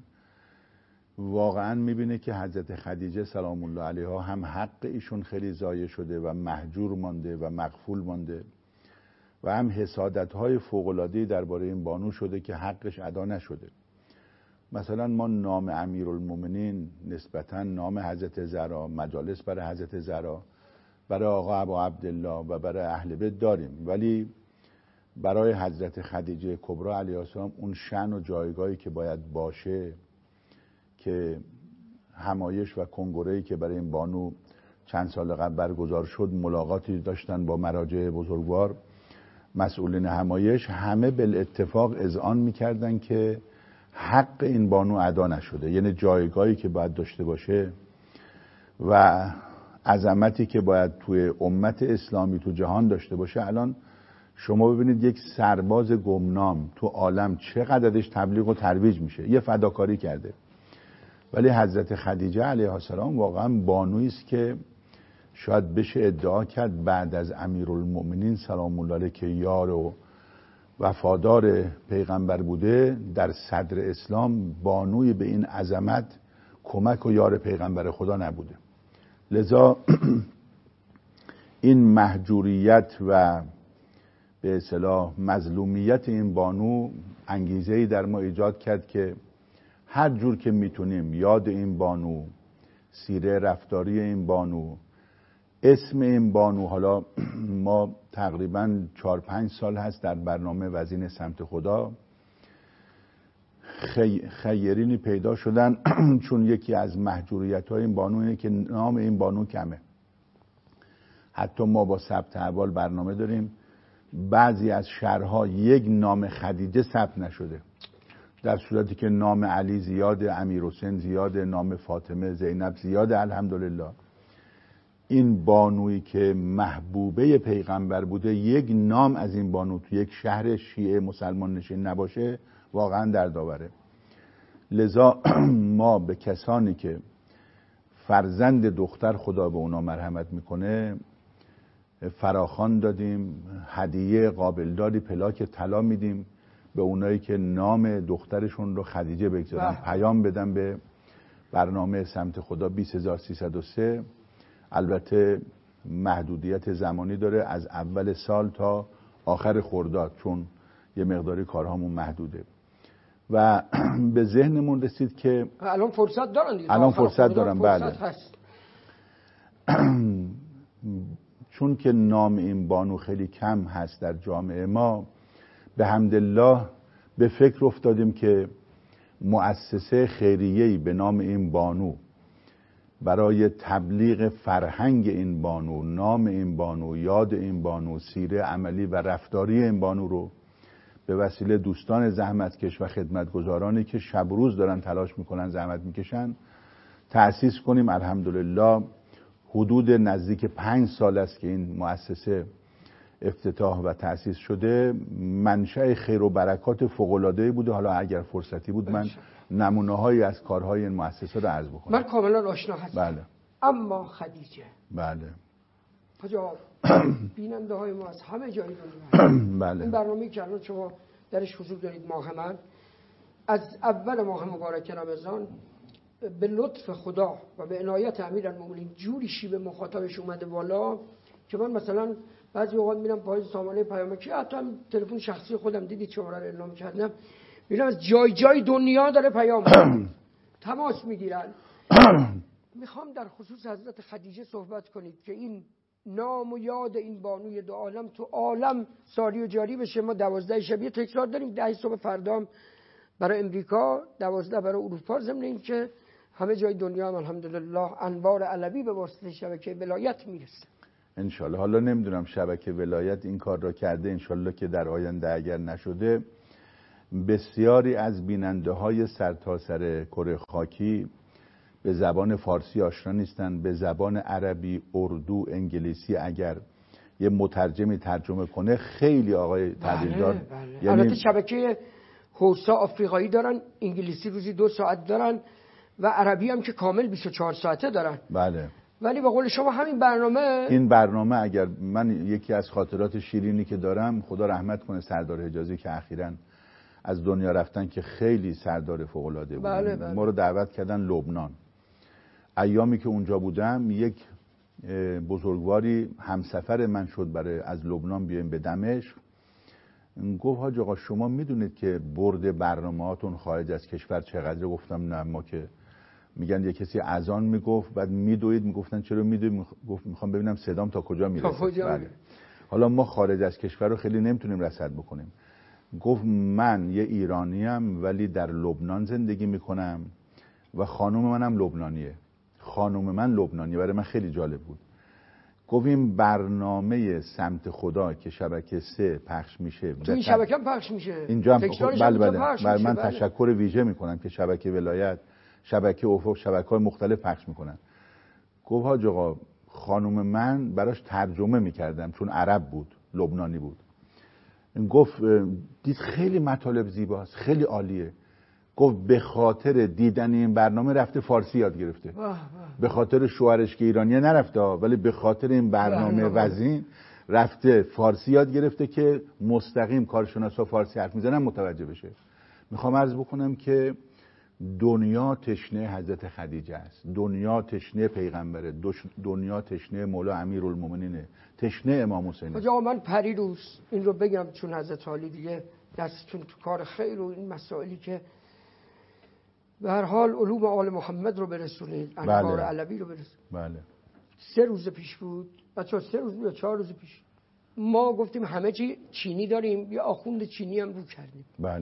واقعا میبینه که حضرت خدیجه سلام الله علیها هم حق ایشون خیلی ضایع شده و مهجور مانده و مغفول مانده و هم حسادت‌های فوق‌العاده‌ای درباره این بانو شده که حقش ادا نشده. مثلا ما نام امیرالمومنین نسبتاً نام حضرت زهرا، مجالس برای حضرت زهرا، برای آقا ابا عبدالله و برای اهل بیت داریم، ولی برای حضرت خدیجه کبری علیها السلام اون شأن و جایگاهی که باید باشه که همایش و کنگره‌ای که برای این بانو چند سال قبل برگزار شد، ملاقاتی داشتن با مراجع بزرگوار، مسئولین همایش همه بالاتفاق اذعان میکردن که حق این بانو ادا نشده، یعنی جایگاهی که باید داشته باشه و عظمتی که باید توی امت اسلامی تو جهان داشته باشه. الان شما ببینید یک سرباز گمنام تو عالم چقدر ازش تبلیغ و ترویج میشه، یه فداکاری کرده، ولی حضرت خدیجه علیها السلام واقعا بانویی است که شاید بشه ادعا کرد بعد از امیرالمؤمنین سلام الله علیه که یار و وفادار پیغمبر بوده، در صدر اسلام بانوی به این عظمت کمک و یار پیغمبر خدا نبوده. لذا این مهجوریت و به اصطلاح مظلومیت این بانو انگیزه‌ای در ما ایجاد کرد که هر جور که میتونیم یاد این بانو، سیره رفتاری این بانو، اسم این بانو، حالا ما تقریبا 4-5 سال هست در برنامه وزین سمت خدا خیرینی پیدا شدن چون یکی از محجوریت‌های این بانو اینه که نام این بانو کمه. حتی ما با ثبت احوال برنامه داریم، بعضی از شهرها یک نام خدیجه ثبت نشده، در صورتی که نام علی زیاده، امیرحسین زیاده، نام فاطمه، زینب زیاده. الحمدلله این بانویی که محبوبه پیغمبر بوده، یک نام از این بانو تو یک شهر شیعه مسلمان نشین نباشه واقعا دردآوره. لذا ما به کسانی که فرزند دختر خدا به اونا مرحمت میکنه فراخوان دادیم، هدیه قابلداری پلاک طلا میدیم به اونایی که نام دخترشون رو خدیجه بگذارن، پیام بدن به برنامه سمت خدا 20303. البته محدودیت زمانی داره، از اول سال تا آخر خرداد، چون یه مقداری کارهامون محدوده. و به ذهنمون رسید که الان فرصت دارن دیگه، الان فرصت دارن. بله هست. چون که نام این بانو خیلی کم هست در جامعه ما، به حمدالله به فکر افتادیم که مؤسسه خیریه‌ای به نام این بانو برای تبلیغ فرهنگ این بانو، نام این بانو، یاد این بانو، سیره عملی و رفتاری این بانو رو به وسیله دوستان زحمتکش و خدمتگزارانی که شب و روز دارن تلاش میکنن، زحمت میکشن، تأسیس کنیم. الحمدلله حدود نزدیک 5 سال است که این مؤسسه افتتاح و تأسیس شده. منشأ خیر و برکات فوق‌العاده‌ای بوده. حالا اگر فرصتی بود من نمونه‌هایی از کارهای این مؤسسه رو عرض بکنم. من کاملا آشنا هستم. بله. اما خدیجه، بله، حاج آقا، بیننده های ما از همه جای دنیا بله. این برنامه‌ای که الان شما درش حضور دارید، ماه من از اول ماه مبارک رمضان به لطف خدا و به عنایت امیرالمومنین جوری شیب مخاطبش اومده بالا که من مثلا بعضی اوقات میرم پای سامانه پیامکی، حتی هم تلفن شخصی خودم دیدید شماره رو اعلام کردم، میرم از جای جای دنیا داره پیام تماس میگیرن. میخوام در خصوص حضرت خدیجه صحبت کنید که این نام و یاد این بانوی دو عالم تو عالم ساری و جاری بشه. ما 12 شب تکرار داریم، 10 صبح فردام برای امریکا، 12 برای اروپا، ضمن این که همه جای دنیا هم الحمدلله انوار علوی به واسطه شبکه ولایت میرسه انشالله. حالا نمیدونم شبکه ولایت این کار را کرده، انشالله که در آینده اگر نشده بسیاری از بیننده های سرتاسر کره خاکی به زبان فارسی آشنا نیستن، به زبان عربی، اردو، انگلیسی اگر یه مترجمی ترجمه کنه خیلی آقای تبریزدار. بله. یعنی البته شبکه هوسا آفریقایی دارن، انگلیسی روزی 2 ساعت دارن و عربی هم که کامل 24 ساعته دارن. بله. ولی به قول شما این برنامه اگر من یکی از خاطرات شیرینی که دارم، خدا رحمت کنه سردار حجازی که اخیراً از دنیا رفتن، که خیلی سردار فوق‌العاده بود. بله. ما رو دعوت کردن لبنان. ایامی که اونجا بودم یک بزرگواری همسفر من شد برای از لبنان بیایم به دمشق. گفت حاج آقا شما میدونید که برد برنامه‌هاتون خارج از کشور چقدره؟ گفتم نه. ما که میگن یه کسی اذان میگفت بعد میدوید، میگفتن چرا میدوید؟ گفت میخوام ببینم صدام تا کجا میرسه. بله. حالا ما خارج از کشور رو خیلی نمیتونیم رصد بکنیم. گفت من یه ایرانیم ولی در لبنان زندگی میکنم و خانم منم لبنانیه. خانم من لبنانیه. برای من خیلی جالب بود. گفتیم برنامه سمت خدا که شبکه 3 پخش میشه، تو این شبکه هم پخش میشه اینجا هم بله. من تشکر ویژه میکنم که شبکه ولایت، شبکه افق، شبکه‌های مختلف پخش میکنن. گفت حاج آقا خانم من براش ترجمه میکردم چون عرب بود، لبنانی بود. گفت دید خیلی مطالب زیباست، خیلی عالیه. گفت به خاطر دیدن این برنامه رفته فارسی یاد گرفته. به خاطر شوهرش که ایرانیه نرفته، ولی به خاطر این برنامه وزین رفته فارسی یاد گرفته که مستقیم کارشناسا فارسی حرف میزنن متوجه بشه. میخوام عرض بکنم که دنیا تشنه حضرت خدیجه است، دنیا تشنه پیغمبره، دنیا تشنه مولا امیرالمومنینه، تشنه امام حسینه. آقا من پریروز این رو بگم چون حضرت علی دیگه دستتون تو کار خیر و این مسائلی که به هر حال علوم آل محمد رو برسونید، انوار علوی رو برسونید. بله. 3 روز پیش بود بچه‌ها، 3 روز یا 4 روز پیش ما گفتیم همه چی چینی داریم، یه آخوند چینی هم رو کردیم. بله.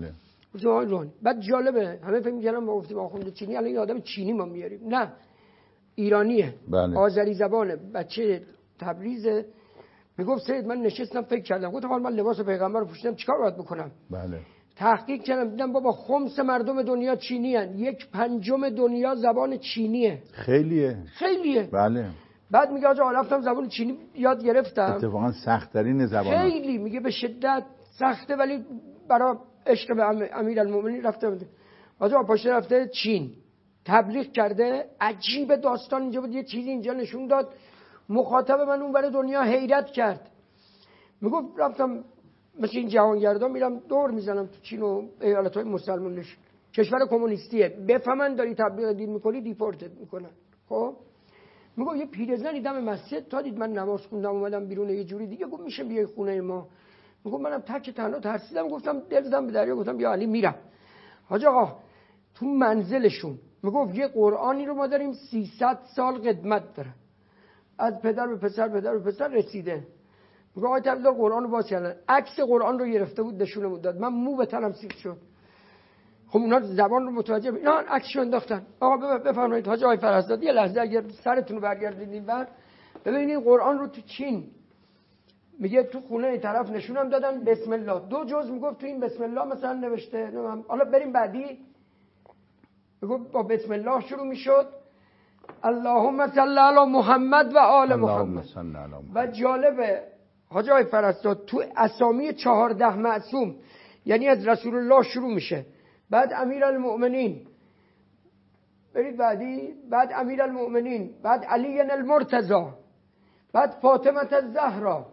گفتم آقای روحانی. بعد جالبه همه فکر می‌کردن ما گفتیم آخوند چینی، الان یه آدم چینی ما میاریم. نه، ایرانیه، بله. آذری زبانه، بچه تبریزه. میگفت سید من نشستم فکر کردم، گفتم حالا من لباس پیغمبر رو پوشیدم چیکار باید بکنم؟ بله. تحقیق کردم دیدم بابا خمس مردم دنیا چینی هن. 1/5 دنیا زبان چینیه. خیلیه. بله. بعد میگه آجا رفتم زبان چینی یاد گرفتم. اتفاقا سخت‌ترین زبان خیلی میگه به شدت سخته، ولی برای عشق به امیرالمومنین رفتم. آجا پاشته رفته چین تبلیغ کرده. عجیب داستان اینجا بود، یه چیزی اینجا نشون داد، مخاطب من اون برای دنیا حیرت کرد. میگفت رفتم مثل این جهانگردان میرم دور میزنم تو چین و ایالت‌های مسلمانش، کشور کمونیستیه، بفهمن داری تبلیغ دین میکنی دیپورتت میکنن. خب میگم یه پیرزنی دم مسجد تا دید من نماز خوندم اومدم بیرون یه جوری دیگه، گفت میشه بیای خونه ما؟ میگم منم تک تنها ترسیدم، گفتم دل زدم به دریا، گفتم بیا علی میرم. حاج آقا تو منزلشون میگفت یه قرآنی رو ما داریم 300 سال قدمت داره، از پدر به پسر رسیده. میگه آقای طرفدار قرآن رو باز کردن، عکس قرآن رو گرفته بود نشونمون داد، من مو به تنم سیخ شد. خب اونا زبان رو متوجه نه عکسشو انداختن. آقا بفرمایید حاج آقای فرزاد یه لحظه اگر سرتون رو برگردونید بعد ببینید قرآن رو تو چین میگه تو خونه این طرف نشونم دادن بسم الله 2 جز میگفت تو این بسم الله مثلا نوشته. حالا بریم بعدی، میگفت با بسم الله شروع میشد اللهم صل علی محمد و آل محمد. و جالبه حاج آقای فرزاد تو اسامی 14 معصوم یعنی از رسول الله شروع میشه، بعد امیرالمؤمنین، برید بعدی، بعد امیرالمؤمنین، بعد علی المرتضی، بعد فاطمه الزهرا.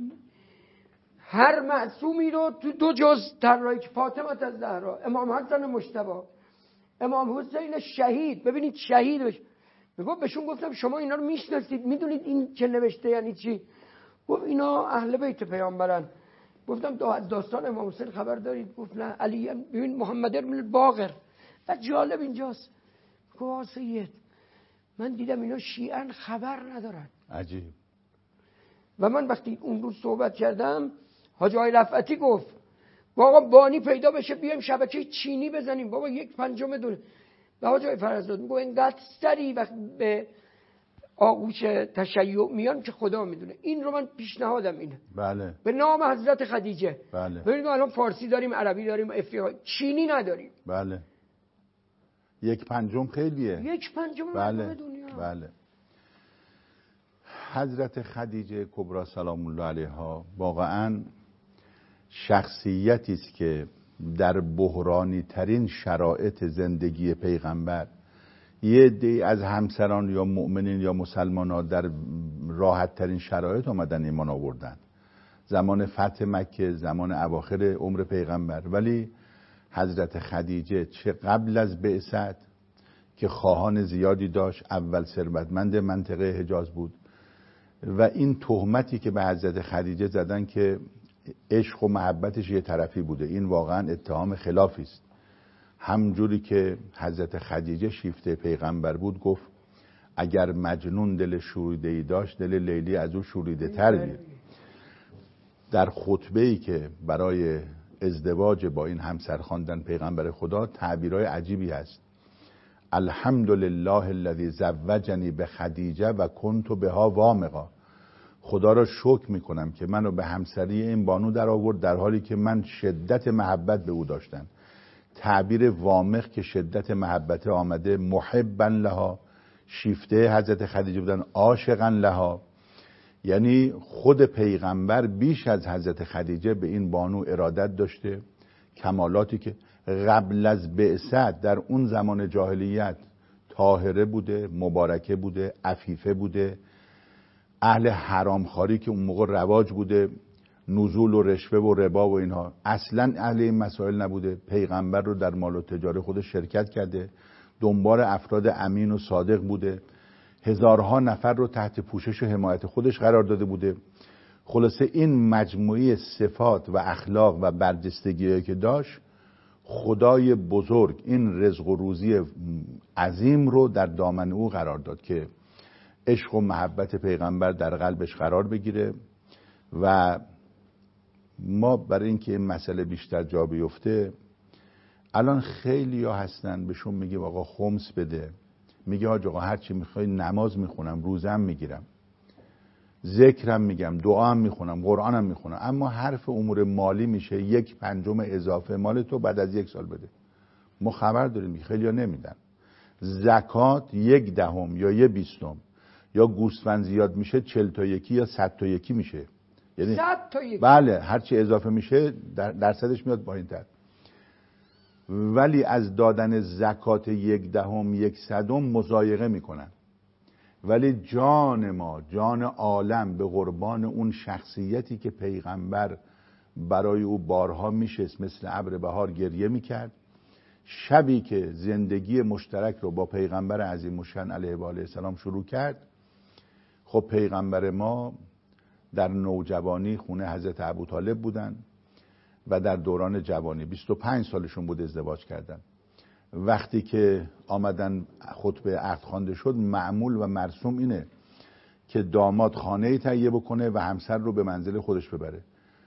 هر معصومی رو تو 2 جز طراحی، فاطمه الزهرا، امام حسن مجتبی، امام حسین شهید. ببینید شهید بشه. میگم بهشون گفتم شما اینا رو میشناسید، میدونید این چه نوشته یعنی چی؟ گفت اینا اهل بیت پیامبرن. گفتم داستان امام حسین خبر دارید؟ گفت نه. علی ببین محمد ابن الباقر. و جالب اینجاست، گفت سید من دیدم اینا شیعن خبر ندارن. عجیب. و من وقتی اون روز صحبت کردم حاج آقای رفعتی گفت آقا بانی پیدا بشه بیایم شبکه چینی بزنیم. بابا 1/5 دنیا. و حاج آقای فرزاد میگه اینقدر سری وقت به آغوش تشیع میان که خدا میدونه. این رو من پیشنهادم اینه. بله. به نام حضرت خدیجه. بله. ببینید الان فارسی داریم، عربی داریم، افریقایی، چینی نداریم. بله. 1/5 خیلیه. 1/5 بله. دنیا. بله. حضرت خدیجه کبری سلام الله علیها واقعا شخصیتی است که در بحرانی ترین شرایط زندگی پیغمبر یه عده‌ای از همسران یا مؤمنین یا مسلمان‌ها در راحت ترین شرایط آمدن ایمان آوردن. زمان فتح مکه، زمان اواخر عمر پیغمبر. ولی حضرت خدیجه چه قبل از بعثت که خواهان زیادی داشت، اول ثروتمند منطقه حجاز بود و این تهمتی که به حضرت خدیجه زدن که عشق و محبتش یه طرفی بوده، این واقعا اتهام خلافی است. همجوری که حضرت خدیجه شیفته پیغمبر بود، گفت اگر مجنون دل شوریده‌ای داشت دل لیلی از او شوریده تر بود. در خطبه‌ای که برای ازدواج با این همسر خواندن پیغمبر خدا تعبیرای عجیبی هست. الحمدلله الذی زوجنی به خدیجه و کنت بها وامقا. خدا را شکر میکنم که منو به همسری این بانو در آورد در حالی که من شدت محبت به او داشتم. تعبیر وامق که شدت محبت آمده، محبا لها، شیفته حضرت خدیجه بودن، عاشقا لها. یعنی خود پیغمبر بیش از حضرت خدیجه به این بانو ارادت داشته. کمالاتی که قبل از بعثت در اون زمان جاهلیت طاهره بوده، مبارکه بوده، عفیفه بوده، اهل حرامخواری که اون موقع رواج بوده، نزول و رشوه و ربا و اینها، اصلا اهل این مسائل نبوده. پیغمبر رو در مال و تجاره خودش شرکت کرده، دنبال افراد امین و صادق بوده، هزارها نفر رو تحت پوشش و حمایت خودش قرار داده بوده. خلاصه این مجموعه صفات و اخلاق و برجستگی که داشت، خدای بزرگ این رزق و روزی عظیم رو در دامن او قرار داد که عشق و محبت پیغمبر در قلبش قرار بگیره. و ما برای اینکه این مسئله بیشتر جا بیفته الان خیلی ها هستن بهشون میگه آقا خمس بده، میگه حاج آقا هر چی میخوای نماز میخونم، روزم میگیرم، ذکرم میگم، دعام میخونم، قرآنم میخونم، اما حرف امور مالی میشه 1/5 اضافه مال تو بعد از 1 سال بده. ما خبر داریم خیلی ها نمیدن. زکات 1/10 یا 1/20 یا گوسفند زیاد میشه 40 تا 1 یا 100 تا 1 میشه، یعنی 100 تا 1. بله هر چی اضافه میشه درصدش میاد پایین‌تر. ولی از دادن زکات 1/10 1/100 مضایقه میکنن. ولی جان ما، جان عالم به قربان اون شخصیتی که پیغمبر برای او بارها میشست مثل ابر بهار گریه میکرد، شبی که زندگی مشترک رو با پیغمبر عظیم الشأن علیه و آله السلام شروع کرد. خب پیغمبر ما در نوجوانی خونه حضرت ابوطالب بودن و در دوران جوانی 25 سالشون بود ازدواج کردن. وقتی که آمدن خطبه عقد خوانده شد، معمول و مرسوم اینه که داماد خانه‌ای تهیه بکنه و همسر رو به منزل خودش ببره.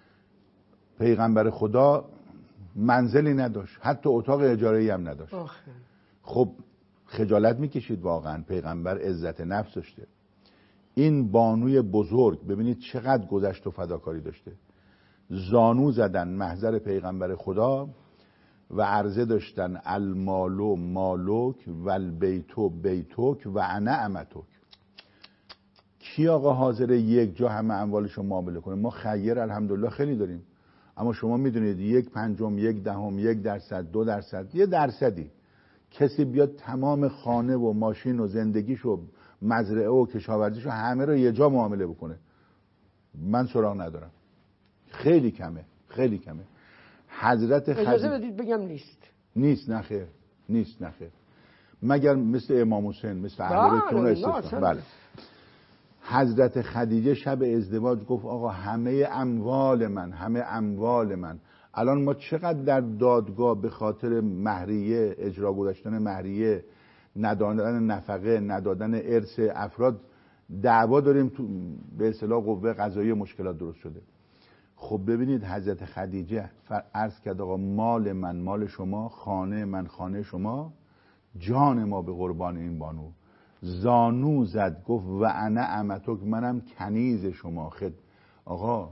پیغمبر خدا منزلی نداشت، حتی اتاق اجاره‌ای هم نداشت. خب خجالت میکشید واقعا، پیغمبر عزت نفس داشته. این بانوی بزرگ ببینید چقدر گذشت و فداکاری داشته. زانو زدن محضر پیغمبر خدا و عرضه داشتن المالو مالوک و البیتو بیتوک و انا امتوک. کی آقا حاضر یک جا همه اموالشو معامله کنه؟ ما خیر الحمدلله خیلی داریم، اما شما میدونید 1/5 1/10 1%، 2%، 1% کسی بیاد تمام خانه و ماشین و زندگیشو، مزرعه و کشاورزیشو همه رو یه جا معامله بکنه، من سراغ ندارم. خیلی کمه، خیلی کمه. حضرت اجازه بدید بگم نیست نخیر، نیست نخیر، مگر مثل امام حسین، مثل اهل بیت اون استثنا. بله. حضرت خدیجه شب ازدواج گفت آقا همه اموال من. الان ما چقدر در دادگاه به خاطر مهریه، اجرا گذاشتن مهریه، ندادن نفقه، ندادن ارث افراد دعوا داریم، تو به اصطلاح قوه قضاییه مشکلات درست شده. خب ببینید حضرت خدیجه عرض کرد آقا مال من مال شما، خانه من خانه شما، جان ما به قربان این بانو. زانو زد گفت و انا امتک، منم کنیز شما. آقا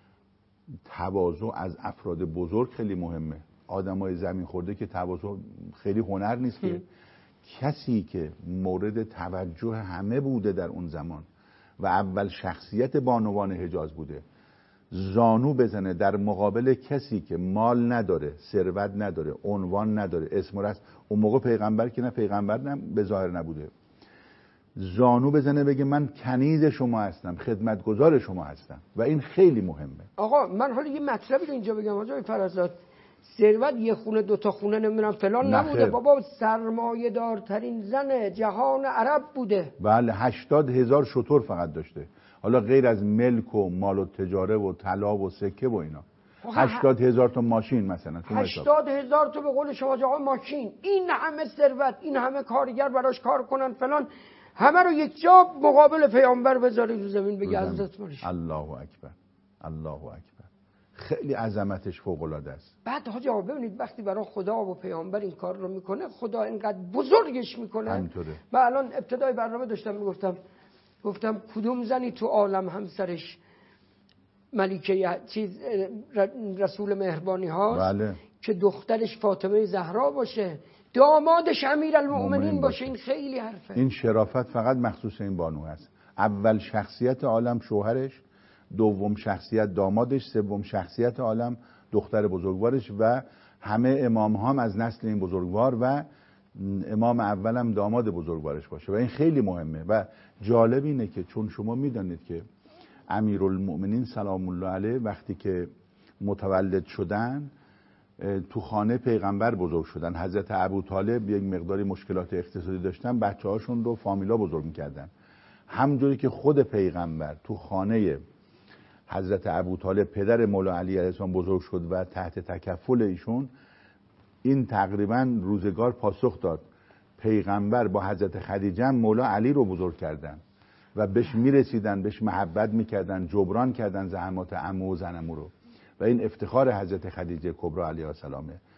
تواضع از افراد بزرگ خیلی مهمه. آدمای زمین خورده که تواضع خیلی هنر نیست که کسی که مورد توجه همه بوده در اون زمان و اول شخصیت بانوان حجاز بوده، زانو بزنه در مقابل کسی که مال نداره، ثروت نداره، عنوان نداره، اسم و رسم. اون موقع پیغمبر که نه، پیغمبر نه به ظاهر نبوده، زانو بزنه بگه من کنیز شما هستم، خدمتگزار شما هستم. و این خیلی مهمه. آقا من حالا یه مطلبی رو اینجا بگم آقای فرزاد، ثروت یه خونه 2 تا خونه نمیدونم فلان نبوده بابا، سرمایه دارترین زن جهان عرب بوده. بله 80,000 شتر فقط داشته، حالا غیر از ملک و مال و تجاره و طلا و سکه و اینا. 80,000 تا ماشین مثلا، 80,000 تا به قول شما آقا ماشین، این همه ثروت، این همه کارگر براش کار کنن فلان، همه رو یک جا مقابل پیامبر بذاری رو زمین بگی حضرت مالیش. الله اکبر، الله اکبر. خیلی عظمتش فوق العاده است. بعد حاج آقا ببینید وقتی برای خدا و پیامبر این کار رو میکنه، خدا اینقدر بزرگش میکنه. همینطوره. من الان ابتدای برنامه داشتم گفتم کدوم زنی تو عالم همسرش ملکه رسول مهربانی هاست؟ بله. که دخترش فاطمه زهرا باشه، دامادش امیرالمؤمنین باشه. این خیلی حرفه. این شرافت فقط مخصوص این بانو هست. اول شخصیت عالم شوهرش، دوم شخصیت دامادش، سوم شخصیت عالم دختر بزرگوارش و همه امام هم از نسل این بزرگوار و امام اولم داماد بزرگوارش باشه. و این خیلی مهمه. و جالب اینه که چون شما میدانید که امیرالمؤمنین سلام الله علیه وقتی که متولد شدن تو خانه پیغمبر بزرگ شدن. حضرت ابوطالب یک مقداری مشکلات اقتصادی داشتن، بچه هاشون رو فامیلا بزرگ میکردن. همونجوری که خود پیغمبر تو خانه حضرت ابوطالب پدر مولا علی علیه السلام بزرگ شد و تحت تکفل ایشون، این تقریبا روزگار پاسخ داد. پیغمبر با حضرت خدیجه مولا علی رو بزرگ کردن و بهش میرسیدن، بهش محبت میکردن، جبران کردن زحمات عمو و زن عمو رو. و این افتخار حضرت خدیجه کبرا علیها السلامه.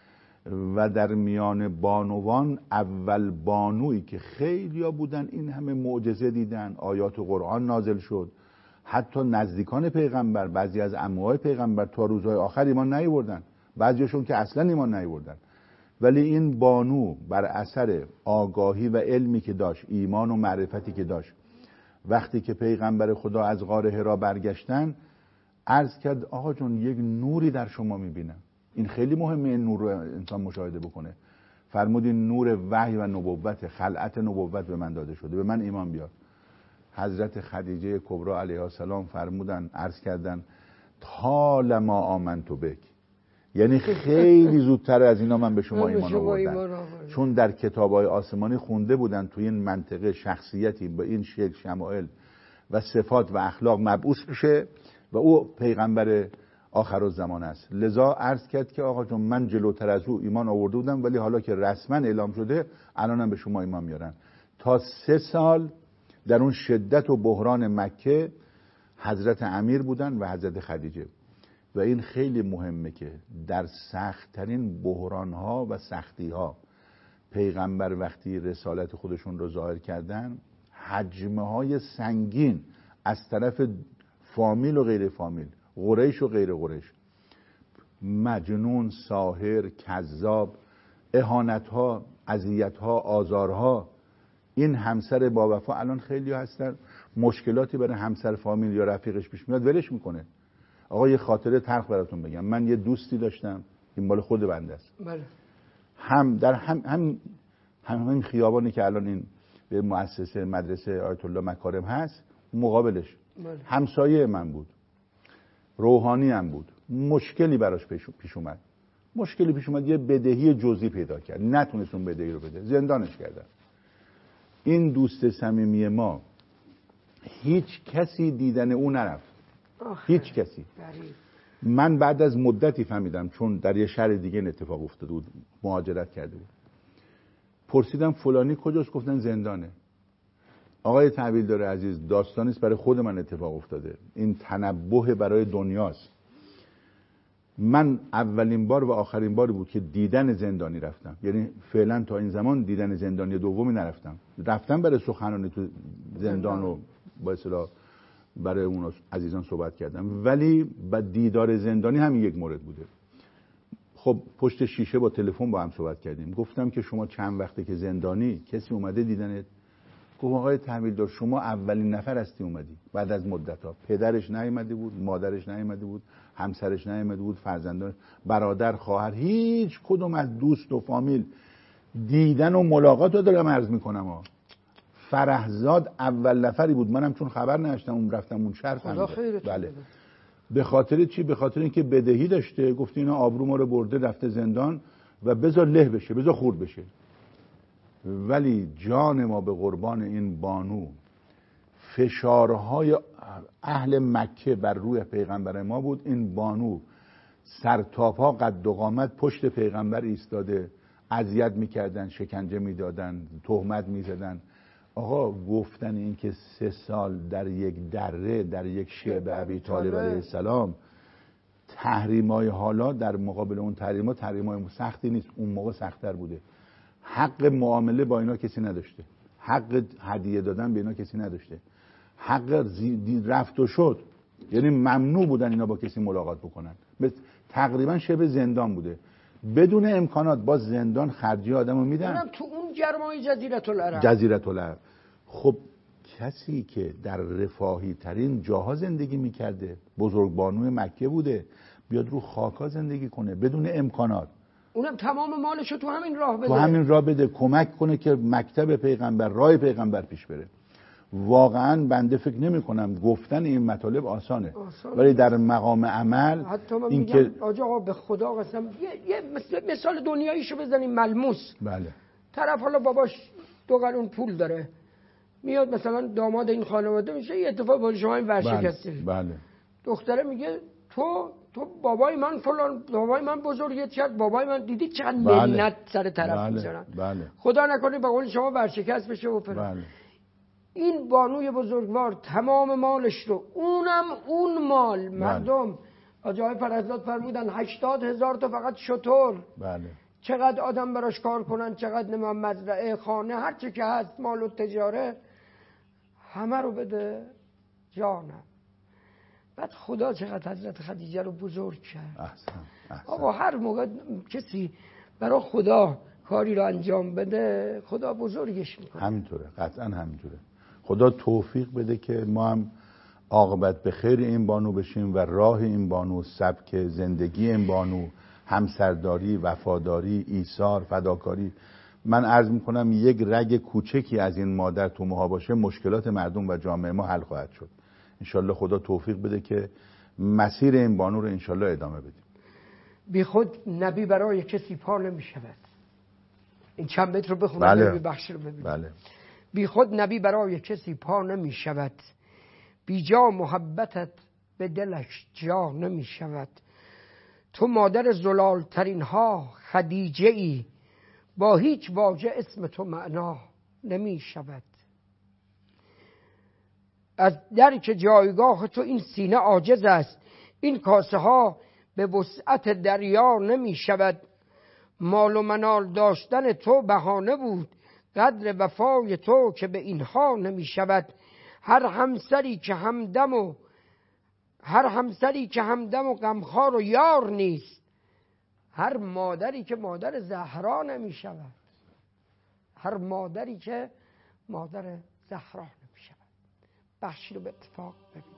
و در میان بانوان اول بانویی که خیلیا بودن این همه معجزه دیدن، آیات قرآن نازل شد، حتی نزدیکان پیغمبر، بعضی از عموهای پیغمبر تا روزهای آخر ایمان نیاوردن، بعضیشون که اصلا ایمان نیاوردن. ولی این بانو بر اثر آگاهی و علمی که داشت، ایمان و معرفتی که داشت، وقتی که پیغمبر خدا از غار حرا برگشتن عرض کرد آقا جون یک نوری در شما میبینم. این خیلی مهمه این نور رو انسان مشاهده بکنه. فرمود این نور وحی و نبوت، خلعت نبوت به من داده شده، به من ایمان بیار. حضرت خدیجه کبری علیها السلام فرمودن، عرض کردن طالما آمنت بک، یعنی خیلی زودتر از اینا من به شما ایمان آوردم. چون در کتاب‌های آسمانی خونده بودن توی این منطقه شخصیتی با این شکل، شمائل و صفات و اخلاق مبعوث بشه و او پیغمبر آخرالزمان است. لذا عرض کرد که آقا جون من جلوتر از او ایمان آورده بودم، ولی حالا که رسما اعلام شده الانم به شما ایمان میارن. تا 3 سال در اون شدت و بحران مکه حضرت امیر بودن و حضرت خدیجه. و این خیلی مهمه که در سخت‌ترین بحران‌ها و سختی‌ها پیغمبر وقتی رسالت خودشون رو ظاهر کردن، حجم‌های سنگین از طرف فامیل و غیر فامیل، قریش و غیر قریش، مجنون، ساحر، کذاب، اهانت‌ها، اذیت‌ها، آزارها. این همسر با وفا الان خیلی هستن مشکلاتی برای همسر فامیل یا رفیقش پیش میاد ولش میکنه. آقا یه خاطره تلخ براتون بگم. من یه دوستی داشتم، این مال خود بنده است. بله. هم در همین خیابانی که الان این به مؤسسه مدرسه آیت الله مکارم هست مقابلش، بله. همسایه من بود، روحانی هم بود. مشکلی براش پیش اومد. یه بدهی جزئی پیدا کرد، نتونست اون بدهی رو بده، زندانش کردن. این دوست صمیمی ما هیچ کسی دیدن او نرفت، هیچ کسی. من بعد از مدتی فهمیدم، چون در یه شهر دیگه این اتفاق افتاده بود، مهاجرت کرده بود. پرسیدم فلانی کجاست؟ گفتن زندانه. آقای تحویلدار عزیز، داستانی است برای خود من اتفاق افتاده. این تنبه برای دنیاست. من اولین بار و آخرین باری بود که دیدن زندانی رفتم، یعنی فعلا تا این زمان دیدن زندانی دومی نرفتم. رفتم برای سخنرانی تو زندان و با اصطلاح برای اون عزیزان صحبت کردم، ولی با دیدار زندانی همین یک مورد بوده. خب پشت شیشه با تلفن با هم صحبت کردیم. گفتم که شما چند وقته که زندانی، کسی اومده دیدنت؟ گفت آقای تحویلدار شما اولین نفر هستی اومدی بعد از مدت‌ها. پدرش نیامده بود، مادرش نیامده بود، همسرش نیامده بود، فرزندان، برادر، خواهر، هیچ کدوم از دوست و فامیل دیدن و ملاقات رو دارم عرض میکنم فرهزاد اول نفری بود. منم چون خبر نداشتم اون رفتم اون شهر فهمیدم. بله. به خاطر چی؟ به خاطر اینکه بدهی داشته. گفت اینا آبرو ما رو برده، رفته زندان و بذار له بشه، بذار خورد بشه. ولی جان ما به قربان این بانو. فشارهای اهل مکه بر روی پیغمبر ما بود. این بانو سرتاپا قد و قامت پشت پیغمبر ایستاده، اذیت میکردن، شکنجه میدادن، تهمت میزدن. آقا گفتن این که 3 سال در یک دره، در یک شعب ابی طالب علیه السلام، تحریمای حالا در مقابل اون تحریمای سختی نیست، اون موقع سخت‌تر بوده. حق معامله با اینا کسی نداشته، حق هدیه دادن به اینا کسی نداشته، حق رفت و شد، یعنی ممنوع بودن اینا با کسی ملاقات بکنن. تقریبا شبه زندان بوده، بدون امکانات. با زندان خرجی آدمو میدن تو اون گرمای جزیره العرب. خب کسی که در رفاهی ترین جاها زندگی میکرده، بزرگبانوی مکه بوده، بیاد رو خاکا زندگی کنه بدون امکانات، اونم تمام مالشو تو همین راه بده، کمک کنه که مکتب پیغمبر، راه پیغمبر پیش بره. واقعا بنده فکر نمی کنم گفتن این مطالب آسانه. ولی در مقام عمل حتی من میگم آقا به خدا قسم یه مثال دنیاییشو بزنیم ملموس. بله. طرف حالا باباش 2 قلون پول داره، میاد مثلا داماد این خانواده میشه، یه اتفاق با شما این ورشکسته. بله. دختره میگه تو بابای من فلان، بابای من بزرگیت کرد، بابای من دیدی چند منت سر طرف میذارن. بله. خدا نکنه به قول شما ورشکست بشه و فلان. بله. این بانوی بزرگوار تمام مالش رو، اونم اون مال مردم، آقای فرزاد فرمودن 80,000 تا فقط شتر. بله. چقدر آدم براش کار کنن، چقدر نمیم مزرعه، خانه، هر چی که هست، مال و تجاره، همه رو بده جانم. بعد خدا چقدر حضرت خدیجه رو بزرگ کرد. آقا هر موقع کسی برای خدا کاری رو انجام بده خدا بزرگش میکنه. همینطوره، قطعا همینطوره. خدا توفیق بده که ما هم عاقبت به خیر این بانو بشیم و راه این بانو، سبک زندگی این بانو، همسرداری، وفاداری، ایثار، فداکاری. من عرض میکنم یک رگ کوچکی از این مادر تو موها باشه، مشکلات مردم و جامعه ما حل خواهد شد. انشالله خدا توفیق بده که مسیر این بانو رو انشالله ادامه بدیم. بی خود نبی برای کسی پا نمی شود. این چند بیت رو بخونم. بله. بخش رو ببینیم. بله. بی خود نبی برای کسی پا نمی شود، بی جا محبتت به دلش جا نمی شود. تو مادر زلال ترین ها خدیجه ای، با هیچ واژه اسم تو معنا نمی شود. از درک جایگاه تو این سینه عاجز است، این کاسه ها به وسعت دریا نمی شود. مال و منال داشتن تو بهانه بود، قدر وفای تو که به اینها نمی شود. هر همسری که همدم و غمخوار و یار نیست، هر مادری که مادر زهرا نمی شود. هر مادری که مادر زهرا نمی شود. بخشی رو به اتفاق ببین.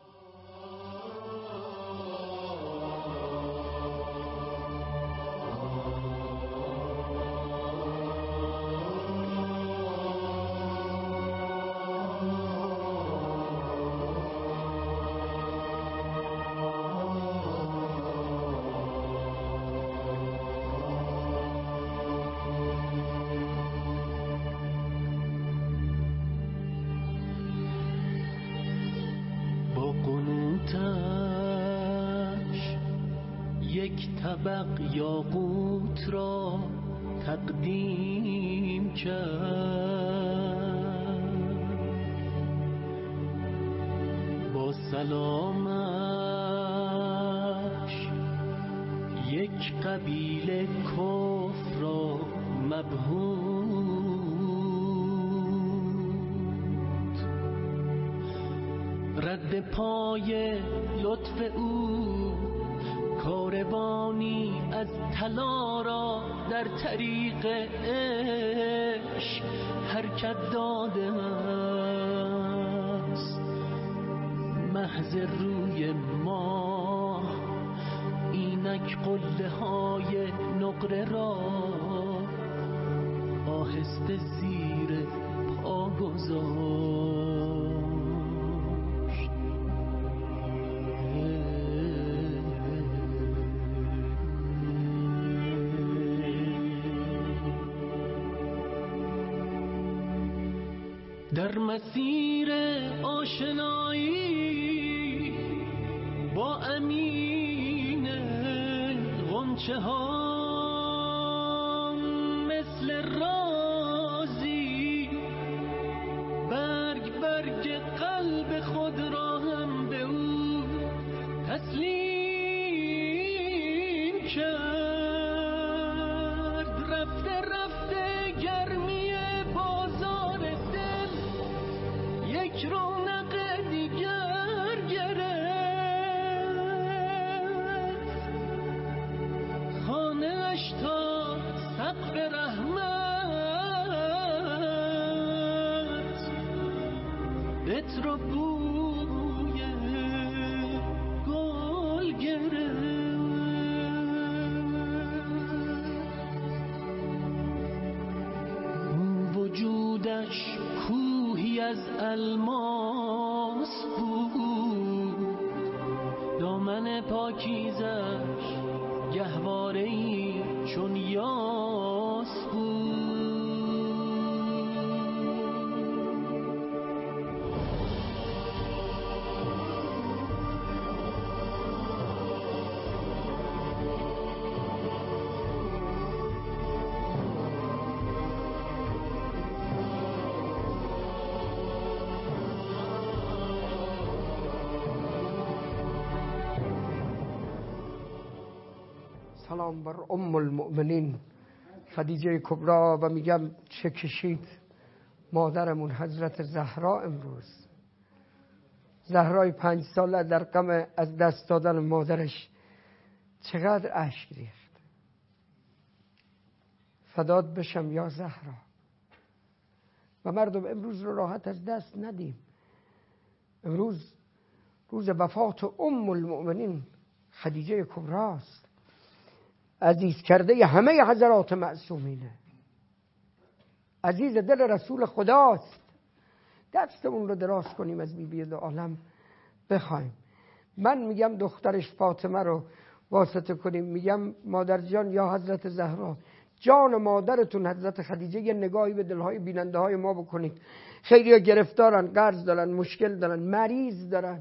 طبق یاقوت را تقدیم کرد، با سلامش یک قبیله کفر را مبهوت. رد پای لطف او کاروانی از طلا را در طریق عشق حرکت داده است. محض روی ما اینک قله های نقره را آهسته زیر پا گذاشت. در مسیر آشنایی با امین غنچه ها مثل رازی برگ برگ قلب خود را هم به او تسلیم کرد. رفته رفته گرمی بازار دل یک رونق دیگر گرفت. خانه اش تا سقف رحمت عطر و بوی گل گرفت. وجودش کوهی از الماس بود، دامن پاکیزش گهواره‌ای چون یاس بود. سلام بر ام المؤمنین خدیجه کبرا و میگم چه کشید مادرمون حضرت زهرا امروز. زهرای 5 ساله در غم از دست دادن مادرش چقدر اشک ریخت. فدات بشم یا زهرا. و مردم امروز رو راحت از دست ندیم. امروز روز وفات ام المؤمنین خدیجه کبراست، عزیز کرده همه حضرات معصومینه، عزیز دل رسول خداست. دستمون رو دراز کنیم از بیبی دو عالم بخوایم. من میگم دخترش فاطمه رو واسطه کنیم، میگم مادر جان یا حضرت زهرا، جان مادرتون حضرت خدیجه یه نگاهی به دلهای بیننده های ما بکنید. خیلی ها گرفتارن، قرض دارن، مشکل دارن، مریض دارن.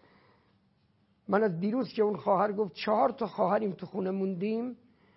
من از دیروز که اون خواهر گفت 4 تا خواهریم تو خونه موندیم،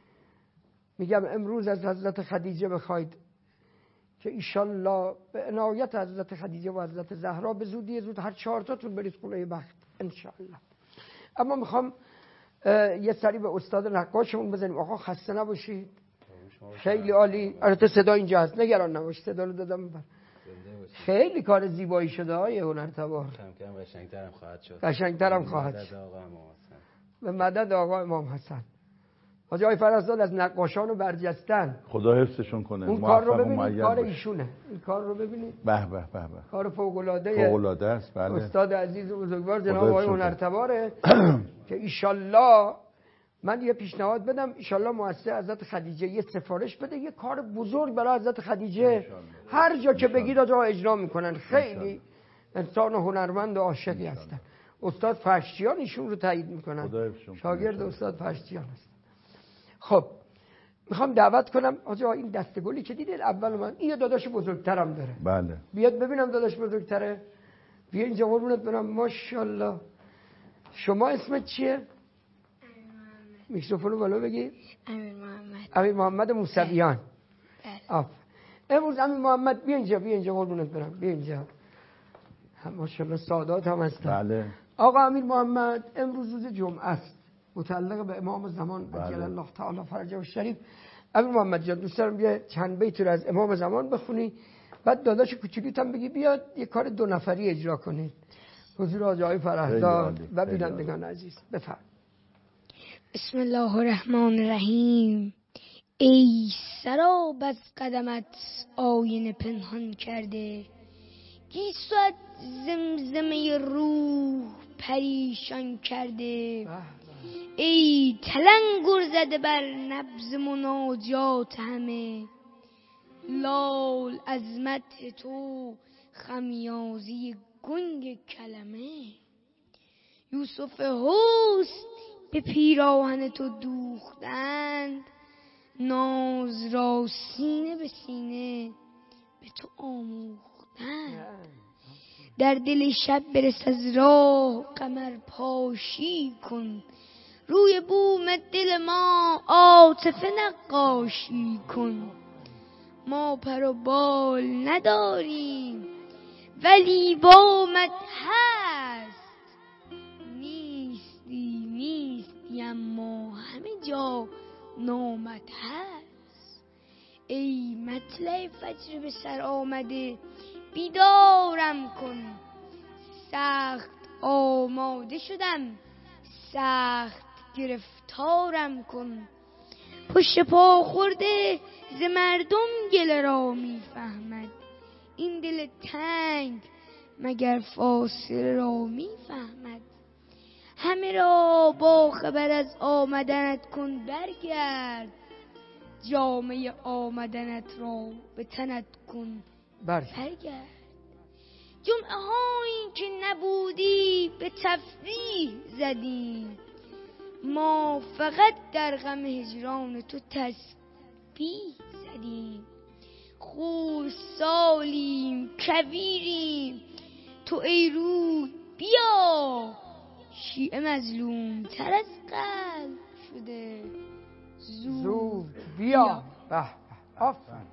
میگم امروز از حضرت خدیجه بخواید که ایشالله به عنایت حضرت خدیجه و حضرت زهرا به زودی زود هر 4 تاتون برید خونه بخت انشالله. اما میخوام یه سری به استاد نقاشمون بزنیم. آقا خسته نباشید، خیلی عالی. البته صدا اینجا هست، نگران نباش، صدا رو دادم بر. خیلی کار زیبایی شده های هنرتبار. کم کم قشنگترم خواهد شد. قشنگترم خواهد شد. به مدد آقا امام حسن. حاجی آقای فرزاد از نقاشان برجستن، خدا حفظشون کنه. اون کار رو ببینید، کار ایشونه. این کار رو ببینید. به به به به. کار فوق‌العاده است. بله. استاد عزیز و بزرگوار جناب آقای هنرتباره که ایشالله من یه پیشنهاد بدم، ایشالله مؤسسه حضرت خدیجه یه سفارش بده، یه کار بزرگ برای حضرت خدیجه هر جا که بگید آقا اجرا میکنن. خیلی انسان هنرمند و عاشقی هستن. استاد فرشتیان ایشون رو تایید میکنن، شاگرد استاد فرشتیان هستن. خب میخوام دعوت کنم آقا این دستگلی که دیدید اول من این داداش بزرگترم داره. بله. بیاد ببینم داداش بزرگتره. بیا اینجا قربونت برم. ماشاءالله. شما اسمت چیه؟ میکروفونو بالا بگی. امیر محمد موسویان. امروز امیر محمد بیا اینجا قربونت برم. بیا اینجا. ماشاءالله سادات هم هستن. بله. آقا امیر محمد امروز روز جمعه است، متعلق به امام زمان عجل الله تعالی فرجه الشریف. امیر محمد جان دوست دارم بیا چند بیت رو از امام زمان بخونی، بعد داداش کوچولیت هم بگی بیاد یه کار 2 نفری اجرا کنید حضور آقای فرهزاد و بینندگان عزیز. بفرمایید. بسم الله الرحمن الرحیم. ای سراب از قدمت آینه پنهان کرده، گیسو از زمزمه روح پریشان کرده. ای تلنگر زده بر نبض مناجات همه، لال عظمت تو خمیازی گنگ کلمه. یوسف حسن به پیراهن تو دوختند، ناز را سینه به سینه به تو آموختند. در دل شب برس از راه قمر پاشی کن، روی بوم دل ما عاطفه نقاشی کن. ما پر و بال نداریم ولی بامت هست، نیستی اما همه جا نامت هست. ای مطلع فجر به سر آمده بیدارم کن، سخت آماده شدم سخت گرفتارم کن. پشت پا خورده ز مردم گله را میفهمد، این دل تنگ مگر فاصله را میفهمد. همه را با خبر از آمدنت کن برگرد، جامه آمدنت را به تنت کن برگرد. جمعه هایی که نبودی به تفریح زدیم، ما فقط در غم هجران تو تسبیح زدیم. خور سالیم کویریم تو ای روح بیا، شیعه مظلوم تر از قلب شده زود بیا. آفرین.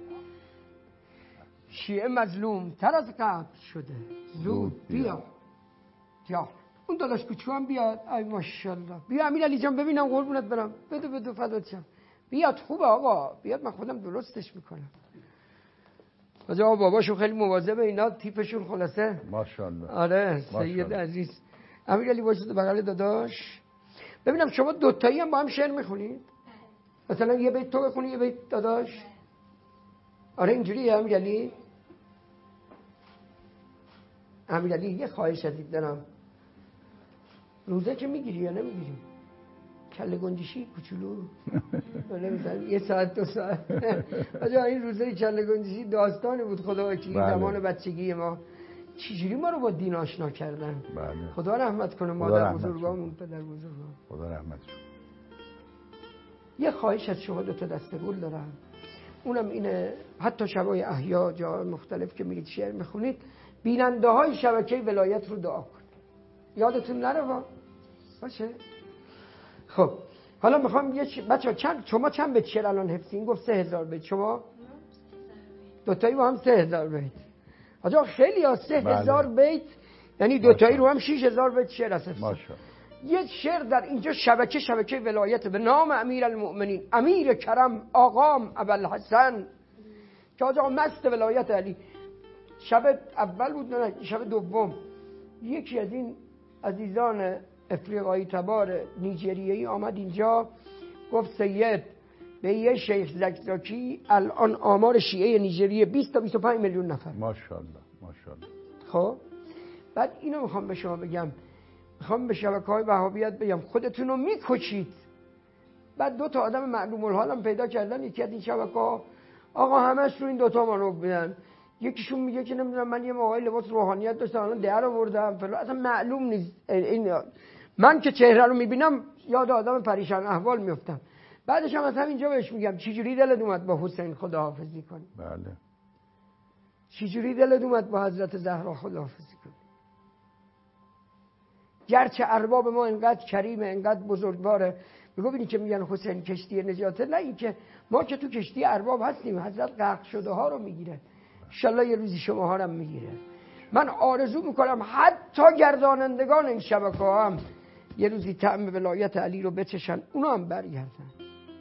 شیعه مظلوم تر از قلب شده زود بیا. اون داداش کوچو هم بیاد. ای ماشاءالله. بیا امیر علی جان ببینم قربونت برم. بده فدات شم. بیاد خوبه آقا، بیاد من خودم درستش میکنم. آقا باباشون خیلی مواظب اینا، تیپشون خلاصه ماشاءالله. آره سید عزیز. امیرعلی واسه بغل داداش. ببینم شما دوتایی هم با هم شعر میخونید؟ مثلا یه بیت تو بخونی یه بیت داداش. آره اینجوریه امیرعلی؟ امیرعلی یه خواهش ازت دارم، روزه که میگیری یا نمیگیری؟ کله گنجشی کوچولو مثلا یه ساعت 2 ساعت آجا این روزه کله گنجشی داستانی بود خدا وکیلی. زمان بچگی ما چجوری ما رو با دین آشنا کردن. بله. خدا رحمت کنه مادر بزرگامون، پدر بزرگام، خدا رحمت کنه. یه خواهش از شما 2 تا دسته گل دارم، اونم اینه حتی شبای احیا جا مختلف که میرید شعر میخونید بیننده های شبکه ولایت رو دعا کن، یادتون نره باشه. خب حالا میخوام یه بچه‌ها شما چند بیت شعر الان حفظین؟ گفت 3000 بیت. شما دوتایی با هم 3000 بیت. آجا خیلی ها 3000 بیت یعنی دوتایی رو هم 6000 بیت شعر هست. ماشاءالله. یه شعر در اینجا شبکه ولایت به نام امیر المؤمنین امیر کرم آقام ابوالحسن که آجا مست ولایت علی. شب اول بود نه شب دوم یکی از این عزیزان افریقایی تبار نیجریه‌ای آمد اینجا گفت سید به یه شیخ زکزاکی الان آمار شیعه نیجریه 20 تا 25 میلیون نفر. ماشاءالله ماشاءالله. خب بعد اینو میخوام به شما بگم، میخوام به شبکه‌های وهابیت بگم خودتون رو میکشید. بعد 2 تا آدم معلوم الحال هم پیدا کردن یکی از این شبکه‌ها آقا همش رو این 2 تا مانور بدن. یکیشون میگه که نمیدونم من یه موقعی لباس روحانیت داشتم الان در آوردم فلان، اصلا معلوم نیست. این من که چهره رو میبینم یاد آدم پریشان احوال میفتم. بعدش هم از همینجا بهش میگم چجوری دلت اومد با حسین خداحافظی کنی؟ بله. چجوری دلت اومد با حضرت زهرا خداحافظی کنی؟ گرچه ارباب ما انقدر کریمه انقدر بزرگواره، میگو ببینی که میگن حسین کشتی نجاته، نه این که ما که تو کشتی ارباب هستیم. حضرت غرق شده ها رو میگیره، انشالله یه روزی شما ها رو میگیره. من آرزو میکنم حتی گردانندگان این شبکه ها هم یه روزی طعم ولایت علی رو بچشن، اونا هم برگردن.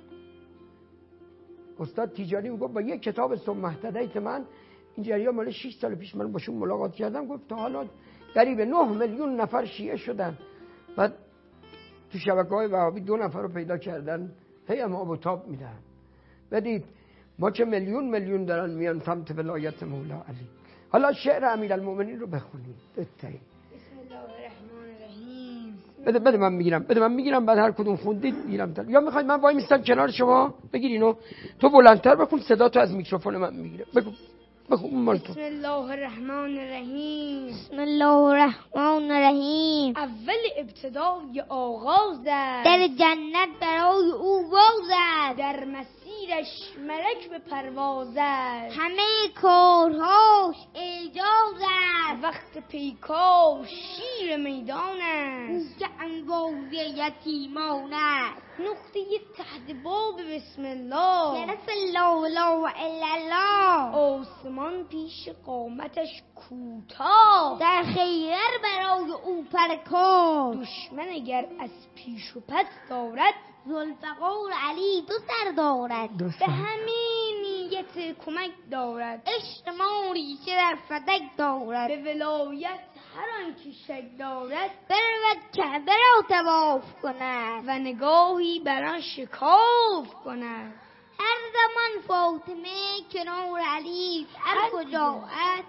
استاد تیجانی میگفت با یک کتاب ثم اهتدیت من این جریان مال 6 سال پیش من باشون ملاقات کردم، گفت تا حالا قریب 9 میلیون نفر شیعه شدن. بعد تو شبکه‌های وهابی 2 نفر رو پیدا کردن هی هم آب و تاب میدن. بدید ما که میلیون دارن میان سمت ولایت مولا علی. حالا شعر امیرالمومنین رو بخونید. بسم الله الرحمن الرحیم. بده من میگیرم بعد هر کدوم خوندید میگیرم یا میخواید من وای میستم کنار شما بگیرینو تو بلندتر بخون صدا تو از میکروفون من میگیره. بگو مال تو. بسم الله الرحمن الرحیم. بسم الله الرحمن الرحیم. اول ابتدای آغاز است، در جنت برای او باز است، در مسیرش ملک به پرواز است، همه کارهاش اعجاز است، وقت پیکار شیر میدان است، او که انگاز یتیمان است، نقطه تحت باب بسم الله، لرف الله لا الا الله، آسمان پیش قامتش کوتاه، در خیبر برای او پرکار، دشمن اگر از پیش و پس دارد ذوالفقار علی 2 سر دارد، به همین نیت کمک دارد، عشق ما ریشه در فدک دارد، به ولایت هر آنکه شک دارد برود کعبه را طواف کند و نگاهی بر آن شکاف کند. هر زمان فاطمه کنار علی، هر کجاست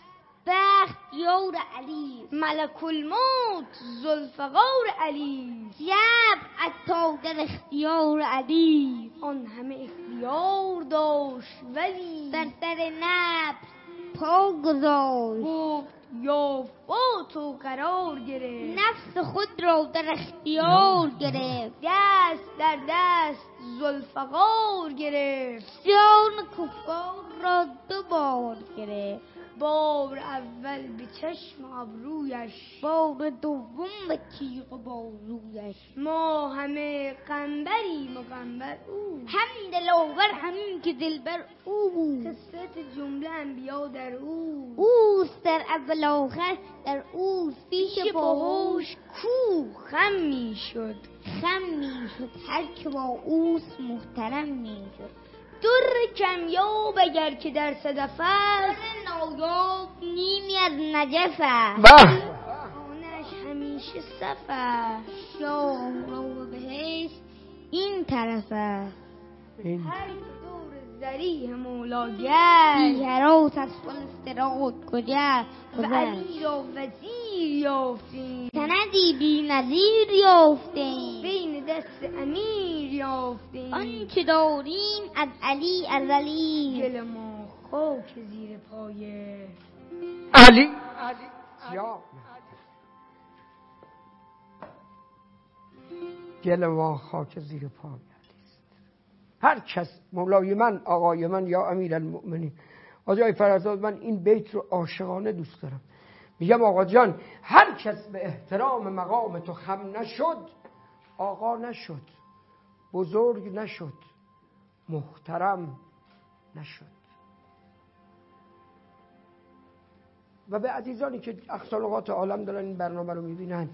بخت یار علی، ملک الموت ذوالفقار علی، جب عطا در اختیار علی، آن همه اختیار داشت ولی در سر نفس پا گذاشت، گفت یا فاتو قرار گرفت، نفس خود را در اختیار گرفت، دست در دست ذوالفقار گرفت، جان کفار را 2 بار گرفت، بار اول به چشم ابرویش، بار دوم به تیغ و بازویش. ما همه قنبریم و قنبر او، هم دلاور همین که دلبر او. کثرت جمله انبیا در او، اوست در اول آخر در اوست. پیش باهوش کو خم میشد، خم میشد هر که با اوست محترم میشد. در کمیاب اگر که در صدف است، نایاب نیمی از نجف است. آنش همیشه صف است، شاه را و بهشت این طرف است. هر که دور ذریح مولا گشت، بی هراس از فلسطرات کجاست. و علی را وزیر یافتیم، سندی بی نظیر یافتیم. بین دست امیر یافتیم، آنچه داریم از علی ازلی. گل ما خاک زیر پای علی. یا گل ما خاک زیر پای علیست. هر کس، مولای من، آقای من یا امیرالمؤمنین آقای فرزاد، من این بیت رو عاشقانه دوست دارم. میگم آقا جان، هر کس به احترام مقام تو خم نشد، آقا نشد، بزرگ نشد، محترم نشد. و به عزیزانی که اختلاقات عالم دارن این برنامه رو میبینن،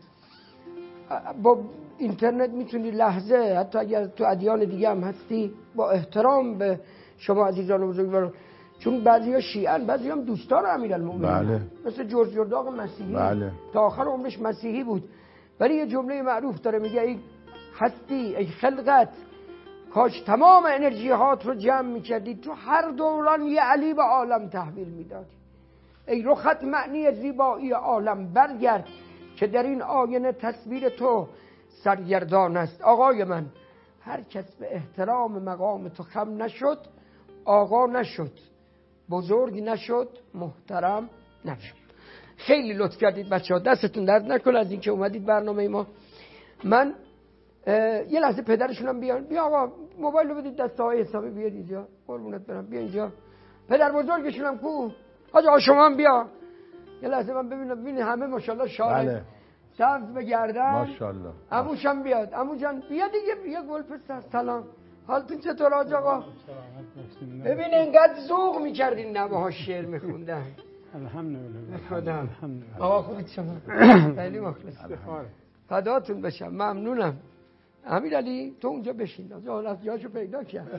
با اینترنت میتونی لحظه، حتی اگر تو ادیان دیگه هم هستی، با احترام به شما عزیزان بزرگوار، چون بعضیا شیعن، بعضی هم دوستان امیرالمومنین، بله. مثل جورج جرداق مسیحی، بله. تا آخر عمرش مسیحی بود، ولی یه جمله معروف داره، میگه ای هستی، ای خلقت، کاش تمام انرژی هات رو جمع میکردی تو هر دوران یه علی به عالم تحویل میدادی. ای رخت معنی زیبایی عالم، برگرد که در این آینه تصویر تو سرگردان است. آقای من، هر کس به احترام مقام تو خم نشد، آقا نشد، بزرگ نشد، محترم نشد. خیلی لطف کردید بچه ها، دستتون درد نکنه از اینکه اومدید برنامه ما. من یه لحظه پدرشونم بیان، بیا آقا موبایل رو بدید دست آقای حسابی، بیاد اینجا، قربونت برم، بیا اینجا. پدر بزرگشونم کو؟ حاج آقا شما هم بیا یه لحظه من ببینید همه ماشاءالله شاره. بله. سبز به گردن ماشاءالله. عموشم بیاد، عمو جان بیا دیگه، بیا گل پسر. سلام، حالتون چطور حاج آقا؟ ببین اینقدر ذوق می‌کردین نواها شعر می‌خوندن. الحمدلله. خدا. آقا خوبید شما؟ خیلی مخلص. فداتون بشم، ممنونم. امیرعلی تو اونجا بشین، از جاشو پیدا کرد.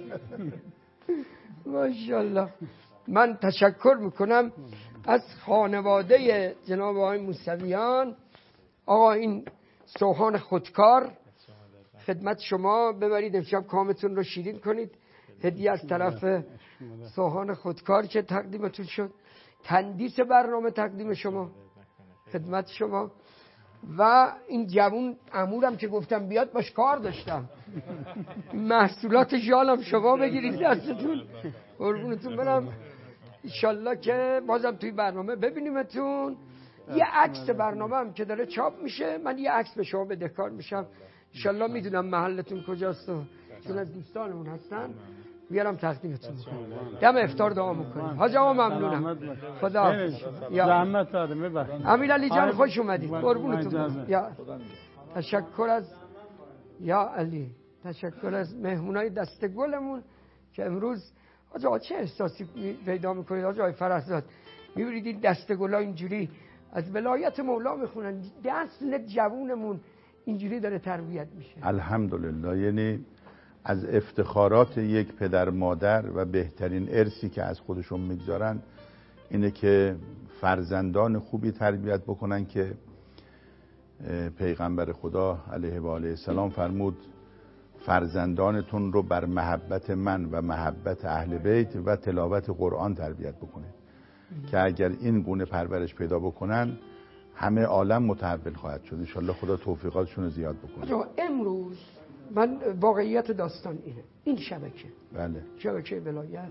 ماشاءالله. من تشکر میکنم از خانواده جناب آقای موسویان. آقا این سوهان خودکار خدمت شما، ببرید امشب کامتون رو شیرین کنید. هدیه از طرف سوهان خودکار که تقدیمتون شد، تندیس برنامه تقدیم شما، خدمت شما. و این جوون عمورم که گفتم بیاد باش کار داشتم، محصولات ژالم شما بگیرید دستتون، قربونتون برم. انشالله که بازم توی برنامه ببینیمتون. یه عکس برنامه هم که داره چاپ میشه، من یه عکس به شما بدهکار میشم. انشالله میدونم محلتون کجاست و چون از دوستانمون هستن بیارم تقدیمتون میکنم. دم افطار دعا میکنیم. حاج آقا ممنونم. خدا زحمت دادم، ببخشید. امیرعلی جان خوش اومدید، قربونتون. یا تشکر از یا علی، تشکر از مهمونای دست گلمون که امروز حاج آقا چه احساسی پیدا میکنید؟ حاج آقای فرزاد میبینید این دست گلا اینجوری از ولایت مولا میخونن، نسل جوونمون اینجوری داره تربیت میشه. الحمدلله. یعنی از افتخارات یک پدر مادر و بهترین ارثی که از خودشون میگذارن اینه که فرزندان خوبی تربیت بکنن که پیغمبر خدا علیه و آله السلام فرمود فرزندانتون رو بر محبت من و محبت اهل بیت و تلاوت قرآن تربیت بکنید که اگر این گونه پرورش پیدا بکنن همه عالم متحول خواهد شد. انشالله خدا توفیقاتشون رو زیاد بکنه. امروز من واقعیت داستان اینه، این شبکه، بله، شبکه ولایت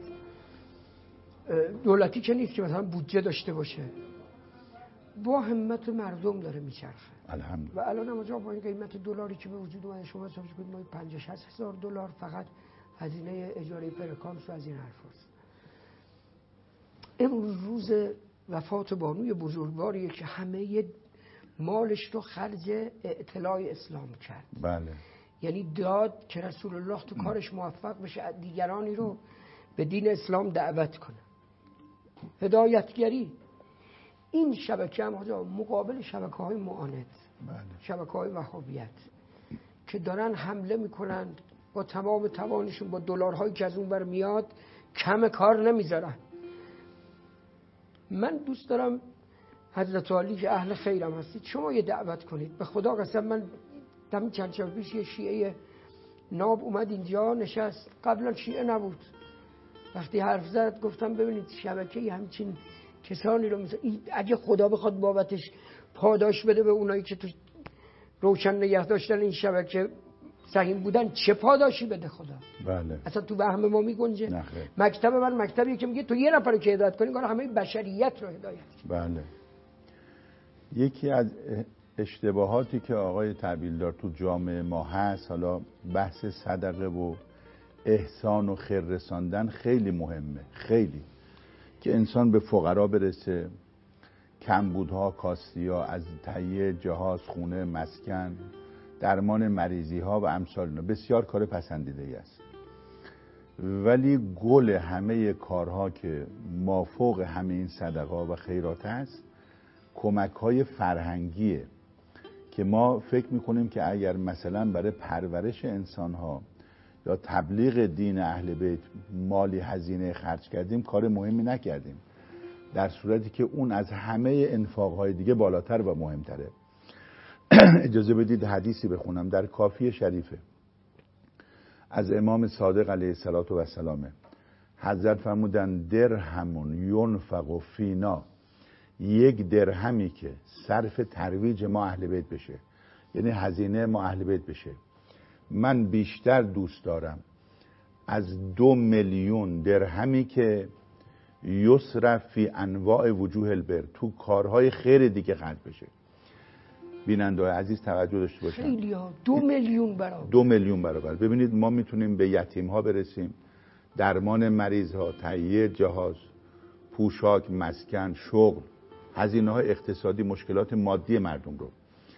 دولتی که نیست که مثلا بودجه داشته باشه، با همت مردم داره میچرخه. الحمدلله. و الان هم با این قیمت دلاری که به وجود اومده شما حساب کنید ما 50-60 هزار دلار فقط هزینه اجاره فرکانس و از این حرفاست. امروز روز وفات بانوی بزرگواریه که همه مالش رو خرج اطلاع اسلام کرد. بله. یعنی داد که رسول الله تو کارش موفق بشه دیگرانی رو به دین اسلام دعوت کنه. هدایتگری. این شبکه هم مقابل شبکه‌های معاند، شبکه‌های وهابیت که دارن حمله میکنن با تمام توانشون، با دلارهایی که از اون بر میاد کم کار نمیذارن. من دوست دارم حضرت علی که اهل خیرم هستید شما یه دعوت کنید. به خدا قسم من دم چند شب پیش یه شیعه ناب اومد اینجا نشست، قبلا شیعه نبود. وقتی حرف زد گفتم ببینید شبکه همچین کسانی رو اگه خدا بخواد بابتش پاداش بده به اونایی که تو روشن نگه داشتن این شبکه سهیم بودن، چه پاداشی بده خدا؟ بله. اصلا تو وهم ما میگنجه؟ مکتب من مکتبیه که میگه تو یه نفر که هدایت کنی کار همه بشریت رو هدایت کنی. بله. یکی از اشتباهاتی که آقای تعبیلدار تو جامعه ما هست، حالا بحث صدقه و احسان و خیر رساندن خیلی مهمه، خیلی، که انسان به فقرا برسه، کمبودها، کاستی‌ها، از تهیه جهاز، خونه، مسکن، درمان مریضی ها و امثال اینا بسیار کار پسندیده است. ولی گل همه کارها که مافوق همه این صدقه و خیرات است، کمک های فرهنگیه که ما فکر میکنیم که اگر مثلا برای پرورش انسان ها یا تبلیغ دین اهل بیت مالی هزینه خرج کردیم کار مهمی نکردیم، در صورتی که اون از همه انفاقهای دیگه بالاتر و مهمتره. اجازه بدید حدیثی بخونم در کافی شریفه از امام صادق علیه السلام. حضرت فرمودن درهمون ینفق فینا، یک درهمی که صرف ترویج ما اهل بیت بشه، یعنی هزینه ما اهل بیت بشه، من بیشتر دوست دارم از 2 میلیون درهمی که یصرف فی انواع وجوه البر، تو کارهای خیر دیگه خرج بشه. بیننده عزیز توجه داشته باشن، خیلی ها 2 میلیون برابر. 2 میلیون برابر. ببینید ما میتونیم به یتیم ها برسیم، درمان مریض ها، تهیه جهاز، پوشاک، مسکن، شغل، هزینه های اقتصادی، مشکلات مادی مردم رو.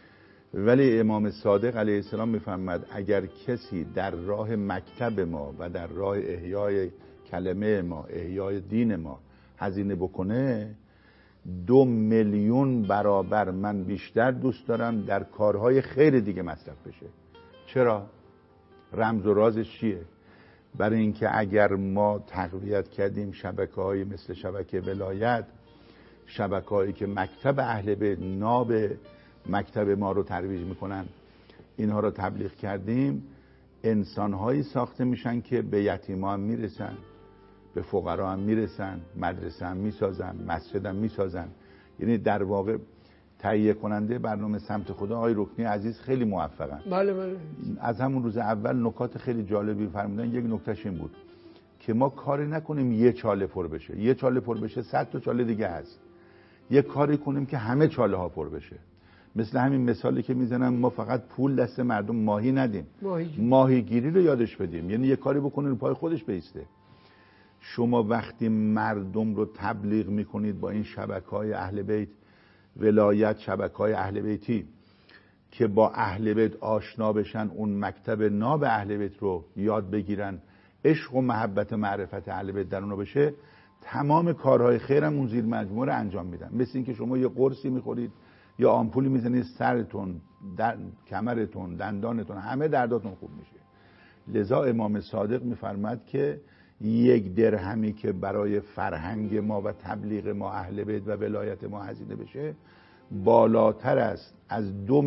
ولی امام صادق علیه السلام میفرماد اگر کسی در راه مکتب ما و در راه احیای کلمه ما، احیای دین ما هزینه بکنه، 2 میلیون برابر من بیشتر دوست دارم در کارهای خیر دیگه مصرف بشه. چرا؟ رمز و رازش چیه؟ برای اینکه اگر ما تقویت کردیم شبکه‌های مثل شبکه ولایت، شبکه‌هایی که مکتب اهل بیت ناب مکتب ما رو ترویج میکنن، اینها رو تبلیغ کردیم، انسان‌هایی ساخته میشن که به یتیما هم میرسن، به فقرا هم میرسن، مدرسه هم میسازن، مسجد هم میسازن. یعنی در واقع تهیه کننده برنامه سمت خدا آقای رکنی عزیز خیلی موفقن. بله. از همون روز اول نکات خیلی جالبی فرمودن. یک نکتهش این بود که ما کاری نکنیم یه چاله پر بشه، یه چاله پر بشه 100 تا چاله دیگه هست. یه کاری کنیم که همه چاله ها پر بشه. مثل همین مثالی که میزنم، ما فقط پول دست مردم ماهی ندیم، ماهیگیری رو یادش بدیم. یعنی یه کاری بکنین پای خودش بیسته. شما وقتی مردم رو تبلیغ میکنید با این شبکه‌های اهل بیت ولایت، شبکه‌های اهل بیتی که با اهل بیت آشنا بشن، اون مکتب ناب اهل بیت رو یاد بگیرن، عشق و محبت معرفت اهل بیت در اونو بشه، تمام کارهای خیرم اون زیر مجموعه رو انجام میدن. مثل اینکه شما یه قرصی میخورید یا آمپولی میزنید، سرتون، کمرتون، دندانتون، همه درداتون خوب میشه. لذا امام صادق میفرماد که 1 درهمی که برای فرهنگ ما و تبلیغ ما اهل بیت و ولایت ما هزینه بشه، بالاتر است از 2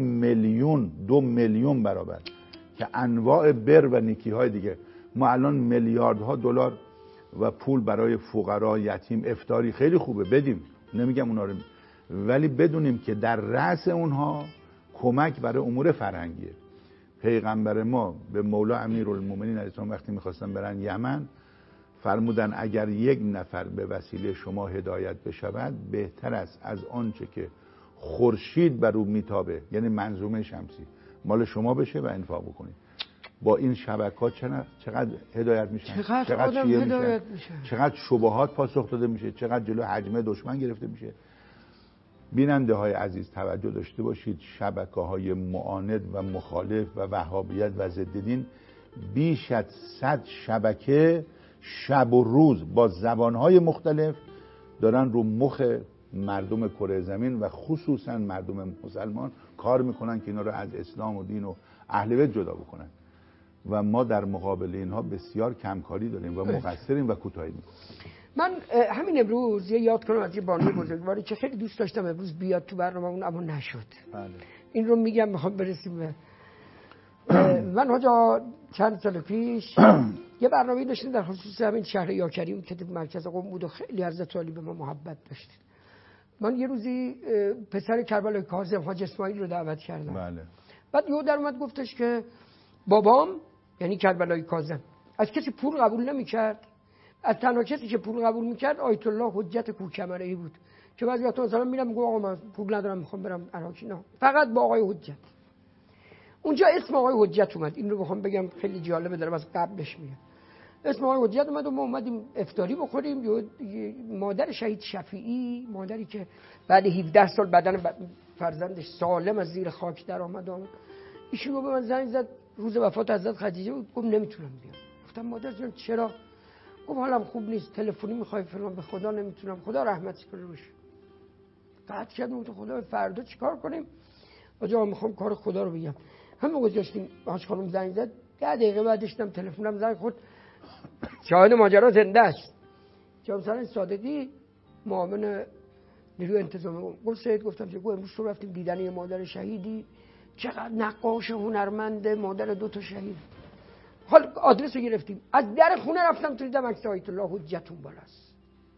میلیون برابر که انواع بر و نیکی های دیگه. ما الان میلیاردها دلار و پول برای فقرا، یتیم، افطاری خیلی خوبه بدیم، نمیگم اونا رو، ولی بدونیم که در رأس اونها کمک برای امور فرهنگیه. پیغمبر ما به مولا امیرالمومنین علیه السلام وقتی میخواستن برن یمن فرمودن اگر 1 نفر به وسیله شما هدایت بشود بهتر است از آنچه که خورشید بر او میتابه، یعنی منظومه شمسی، مال شما بشه و انفاق بکنید. با این شبکه‌ها چقدر هدایت میشن، چقدر شیعه هدایت میشن، چقدر شبهات پاسخ داده میشه، چقدر جلو حجم دشمن گرفته میشه. بیننده های عزیز توجه داشته باشید، شبکه‌های معاند و مخالف و وهابیت و ضد دین بیش از 100 شبکه شب و روز با زبانهای مختلف دارن رو مخ مردم کره زمین و خصوصا مردم مسلمان کار میکنن که اینا رو از اسلام و دین و اهل بیت جدا بکنن و ما در مقابل اینها بسیار کمکاری داریم و مقصریم و کوتاهی میکنیم. من همین امروز یه یاد کنم از یه بانوی بزرگواری که خیلی دوست داشتم امروز بیاد تو برنامه اون، اما نشد. بله. این رو میگم میخوام برسیم به من حاجا چند سال پیش یه برنامه داشتیم در خصوص همین شهر یاکریم که مرکز قم بود و خیلی حضرت علی به ما محبت داشتید. من یه روزی پسر کربلای کاظم حاج اسماعیل رو دعوت کردم. بله. بعد یهو در اومد گفتش که بابام یعنی کربلای کاظم از کسی پول قبول نمی‌کرد. از تنها کسی که پول قبول می‌کرد آیت الله حجت کوکمره‌ای بود که بعضی وقتا مثلا میرم میگم آقا من پول ندارم میخوام برم عراق، نه فقط با آقای حجت. اونجا اسم آقای حجت اومد، این رو بخوام بگم خیلی جالبه، دارم از قبلش میگم. اسم آقای حجت اومد و ما اومدیم افطاری بخوریم. مادر شهید شفیعی، مادری که بعد 17 سال بدن فرزندش سالم از زیر خاک در آمد، ایشون رو به من زنگ زد روز وفات حضرت خدیجه بود. گفت نمیتونم بیام. گفتم مادر جان چرا؟ گفت حالم خوب نیست، تلفنی میخوای فلان، به خدا نمیتونم، خدا رحمتش کنه روش. بعد کردم تو خدا فردا چیکار کنیم؟ آجا میخوام کار خدا رو بگم. همه گذاشتیم، حاج خانم زنگ زد، 10 دقیقه بعدش دم تلفنم زنگ خورد، شاهد ماجرا زنده است. جناب سالار صادقی معاون نیروی انتظامی گفت سید، گفتم چه؟ امروز تو رفتیم دیدن یه مادر شهیدی، چقدر نقاش هنرمنده، مادر 2 تا شهید. حال آدرس رو گرفتیم، از در خونه رفتم تو دیدم عکس آیت الله حجتون بالاست.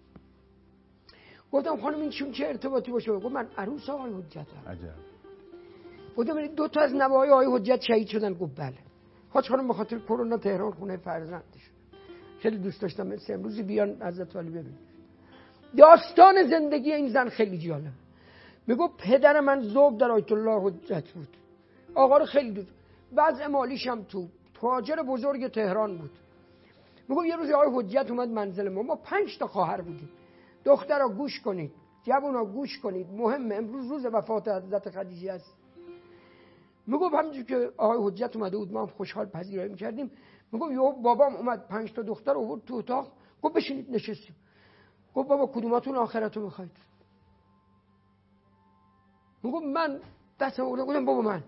گفتم خانم این چه ارتباطی باشه؟ گفت من عروس آقای حجتم. عجب. گفتم 2 تا از نوه‌های آقای حجت شهید شدن. گفت بله. حاج خانم به خاطر کرونا تهران خونه فرزندش، خیلی دوست داشتم مثل امروزی بیان حضرت علی ببینید. داستان زندگی این زن خیلی جالب. میگه پدر من ذوق در آیت الله حجت بود، آقا رو خیلی دوست، وضع مالیش هم تو، تاجر بزرگ تهران بود. میگه یه روز آقای حجت اومد منزل ما 5 تا خواهر بودیم. دخترها گوش کنید، جوونا گوش کنید، مهمه، امروز روز وفات حضرت خدیجه است. میگه همونجوری که آقای حجت اومده بود ما هم خوشحال پذیرایی می‌کردیم. میگه یهو بابام اومد 5 تا دختر آورد تو اتاق، گفت بشینید. نشستیم. گفت بابا کدوماتون آخرتو می‌خواید؟ میگه من دستم آوردم گفتم بابا من.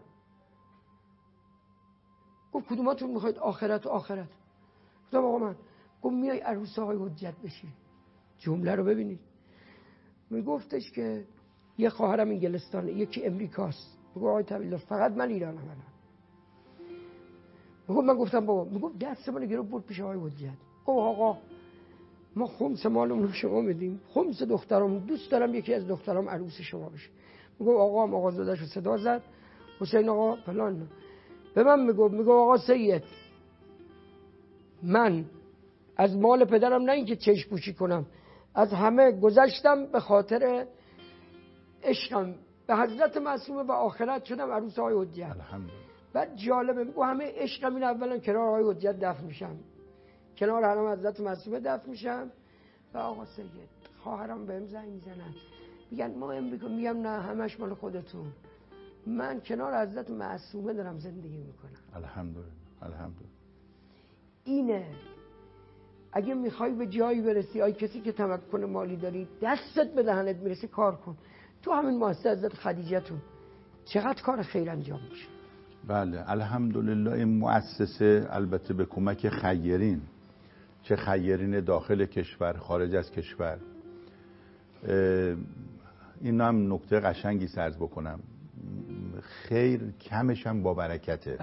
گفت کدوماتون می‌خواید آخرت؟ گفتم آقا من. گفت میای عروس آقای حجت بشی. جمله رو ببینید. میگفتش که یه خواهرم انگلستانه، یکی امریکاست. میگه آقای طویل فقط من ایرانم الان. میگه من گفتم بابا. میگه دست منو گرفت برد پیش آقای حجت. گفت آقا ما خمس مالمون رو شما میدیم، خمس دخترام دوست دارم یکی از دخترام عروس شما بشه. میگه آقا هم آقا زاده‌شو صدا زد، حسین آقا فلان. به من میگه آقا سید، من از مال پدرم نه اینکه چشم پوشی کنم، از همه گذشتم به خاطر عشقم به حضرت معصومه و آخرت شدم عروس آقای حجت. الحمدلله. بعد جالبه میگه همه عشقم این اولا کنار آقای حجت دفن میشم، کنار حرم حضرت معصومه دفن میشم و آقا سید خواهرام بهم زنگ میزنن میگن ما امریکا، میگم نه همش مال خودتون، من کنار حضرت معصومه دارم زندگی میکنم. الحمدلله. اینه اگه میخوای به جایی برسی، آی کسی که تمکن مالی داری دستت به دهنت میرسه کار کن. تو همین مؤسسه حضرت خدیجه‌تون چقدر کار خیر انجام میشه. بله الحمدلله. این مؤسسه البته به کمک خیرین، چه خیرین داخل کشور خارج از کشور، این هم نکته قشنگی سرز بکنم، خیر کمش هم با برکته.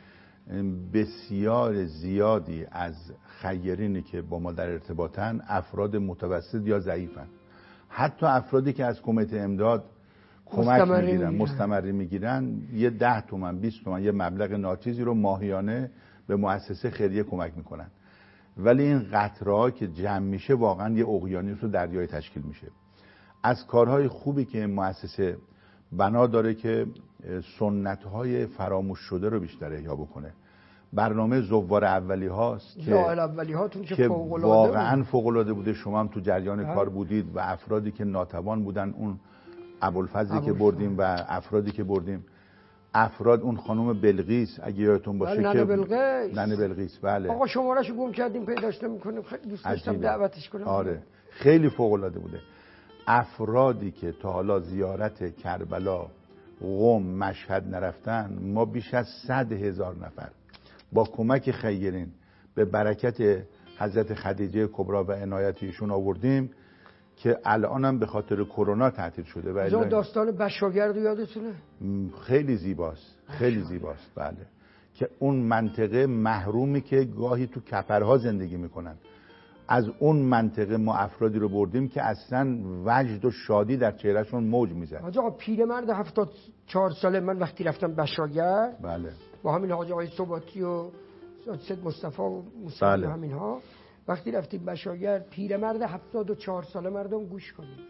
بسیار زیادی از خیرینی که با ما در ارتباطن افراد متوسط یا ضعیفن، حتی افرادی که از کمیته امداد کمک میگیرن، مستمری میگیرن، یه 10 تومن 20 تومن یه مبلغ ناچیزی رو ماهیانه به مؤسسه خیریه کمک میکنن. ولی این قطره‌ها که جمع میشه واقعا یه اقیانوس و دریای تشکیل میشه. از کارهای خوبی که این مؤسسه بنا داره که سنت‌های فراموش شده رو بیشتر احیا بکنه. برنامه زوار اولی هاست که اولی هاتون که واقعا فوق العاده بوده. شما هم تو جریان کار بودید و افرادی که ناتوان بودن، اون ابوالفضلی که بردیم و افرادی که بردیم، افراد اون خانم بلقیس اگه یادتون باشه که ننه بلقیس، بله آقا شمارهشو گم کردیم پیداش نمی‌کنیم، خیلی دوست داشتم دعوتش کنم. آره خیلی فوق العاده بوده. افرادی که تا حالا زیارت کربلا، قم، مشهد نرفتن، ما بیش از 100,000 نفر با کمک خیرین به برکت حضرت خدیجه کبری و عنایت ایشون آوردیم که الانم به خاطر کرونا تعطیل شده. و داستان بشاگرد یادتونه؟ خیلی زیباست، خیلی زیباست. بله که اون منطقه محرومی که گاهی تو کپرها زندگی میکنن، از اون منطقه ما افرادی رو بردیم که اصلا وجد و شادی در چهرهشون موج میزد. حاج آقا پیرمرد 74 ساله من وقتی رفتم بشاگرد، بله با همین حاج آقای ثباتی و سید مصطفی و موسی و همین ها، وقتی رفتیم بشاگرد، پیرمرد 74 ساله، مردم گوش کنید،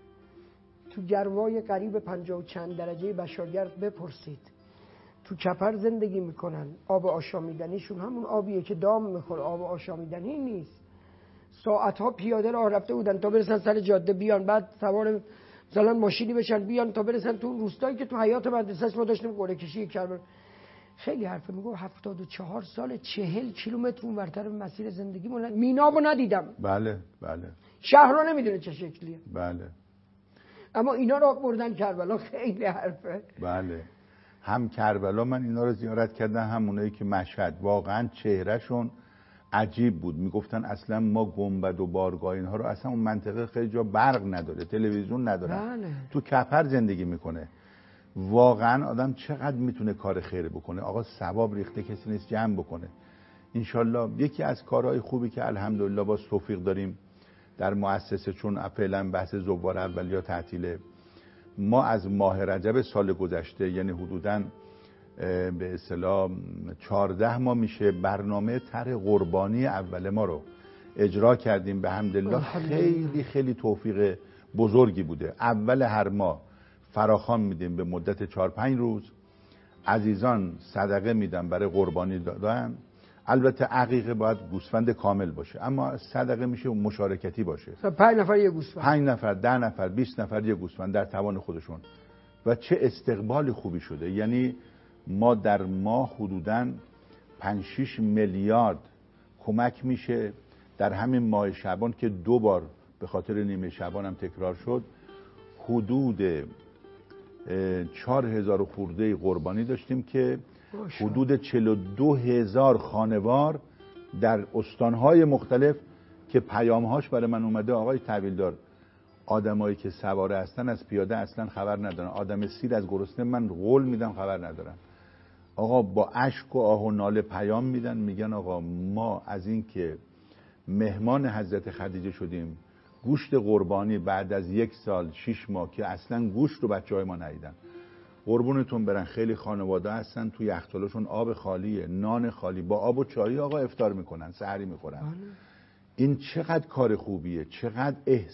تو گرمای قریب 50 و چند درجه بشاگرد بپرسید، تو کپر زندگی میکنن، آب آشامیدنیشون همون آبیه که دام میخوره، آب آشامیدنی نیست. ساعتها پیاده راه رفته بودن تا برسن سر جاده بیان، بعد سوار مثلا ماشینی بشن بیان تا برسن تو روستایی که تو حیات مدرسه‌اش ما داشتیم قرعه کشی کردیم. خیلی حرفه، میگم 74 سال 40 کیلومتر اونورتر مسیر زندگی مون، مینابو ندیدم. بله بله. شهر رو نمیدونه چه شکلیه. بله. اما اینا رو بردن کربلا، خیلی حرفه. بله. هم کربلا من اینا رو زیارت کردم، هم اونایی که مشهد، واقعا چهرهشون عجیب بود. میگفتن اصلا ما گنبد و بارگاه اینها رو، اصلا اون منطقه خیلی جا برق نداره، تلویزیون نداره. بله. تو کپر زندگی میکنه. واقعا آدم چقدر میتونه کار خیر بکنه. آقا ثواب ریخته کسی نیست جمع بکنه. انشالله یکی از کارهای خوبی که الحمدلله با توفیق داریم در مؤسسه، چون فعلا بحث زوار اولیا تعطیله، ما از ماه رجب سال گذشته، یعنی حدوداً به اصطلاح 14 ماه میشه، برنامه طرح قربانی اول ما رو اجرا کردیم به حمدالله. خیلی خیلی توفیق بزرگی بوده. اول هر ماه فراخوان میدیم به مدت 4-5 روز، عزیزان صدقه میدن برای قربانی دادن. البته عقیقه باید گوسفند کامل باشه، اما صدقه میشه مشارکتی باشه. 5 نفر یه گوسفند، 5 نفر، 10 نفر، 20 نفر یه گوسفند در توان خودشون. و چه استقبال خوبی شده. یعنی ما در ماه حدوداً 5-6 میلیارد کمک میشه. در همین ماه شعبان که 2 بار به خاطر نیمه شعبان هم تکرار شد، حدود 4000 خورده قربانی داشتیم که حدود 42,000 خانوار در استانهای مختلف که پیامهاش برای من اومده. آقای تحویلدار، آدمایی که سواره هستن از پیاده اصلا خبر ندارن، آدم سیر از گرسنه من قول میدم خبر ندارن. آقا با اشک و آه و ناله پیام میدن، میگن آقا ما از این که مهمان حضرت خدیجه شدیم، گوشت قربانی بعد از 1 سال 6 ماه که اصلا گوشت رو بچهای ما ندیدن، قربونتون برن. خیلی خانواده هستن توی یخچالشون آب خالیه، نان خالی، با آب و چای آقا افطار میکنن، سحری میخورن. این چقدر کار خوبیه، چقدر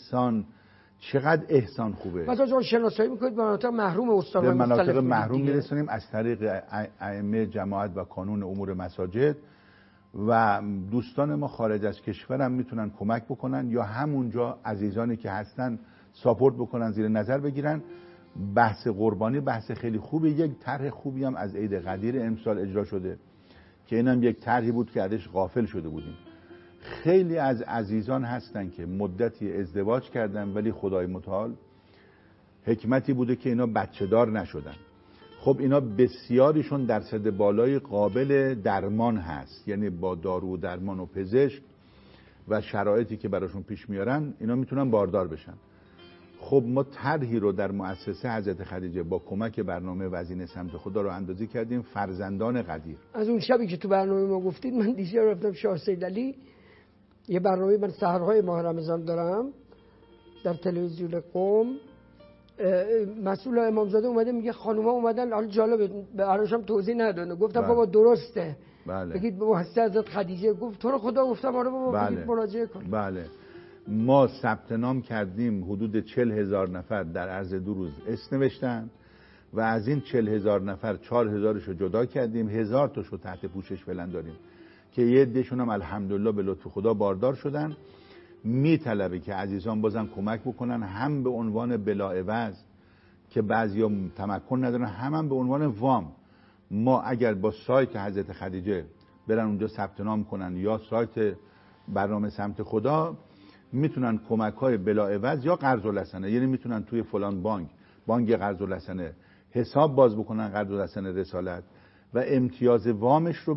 احسان خوبه. مثلا شما شناسایی میکنید به مناطق محروم استان‌های مختلف، به مناطق محروم میرسونیم از طریق ائمه جماعت و کانون امور مساجد، و دوستان ما خارج از کشور هم میتونن کمک بکنن یا همونجا عزیزانی که هستن ساپورت بکنن، زیر نظر بگیرن. بحث قربانی بحث خیلی خوبه. یک طرح خوبی هم از عید قدیر امسال اجرا شده که اینم یک طرحی بود که ازش غافل شده بودیم. خیلی از عزیزان هستن که مدتی ازدواج کردن ولی خدای متعال حکمتی بوده که اینا بچه دار نشدن. خب اینا بسیاریشون درصد بالای قابل درمان هست، یعنی با دارو و درمان و پزشک و شرایطی که براشون پیش میارن اینا میتونن باردار بشن. خب ما طرحی رو در مؤسسه حضرت خدیجه با کمک برنامه وزین سمت خدا رو اندازی کردیم، فرزندان قدیر. از اون شبی که تو برنامه ما گفتید، من دیشب رفتم شاه سیدعلی، یه برنامه من سحرهای ماه رمضان دارم در تلویزیون قم، مسئول امامزاده اومده میگه خانوما اومدن، حالا جالبه براشم توضیح ندادن، گفتم بابا درسته، بگید بابا هسته حضرت خدیجه. گفت تو رو خدا، گفتم آره بابا، بگید مراجعه کن. بله. ما ثبت نام کردیم، حدود 40,000 نفر در عرض 2 روز اسم نوشتن و از این 40,000 نفر 4,000 رو جدا کردیم، 1000 تاشو تحت پوشش فعلا داریم که یه عده‌شون هم الحمدلله به لطف خدا باردار شدن. میطلبه که عزیزان بازم کمک بکنن، هم به عنوان بلاعوض که بعضیا تمکن ندارن، هم به عنوان وام. ما اگر با سایت حضرت خدیجه برن اونجا ثبت نام کنن یا سایت برنامه سمت خدا، میتونن کمک‌های بلاعوض یا قرض الحسنه، یعنی میتونن توی فلان بانک قرض الحسنه حساب باز بکنن، قرض الحسنه رسالت، و امتیاز وامش رو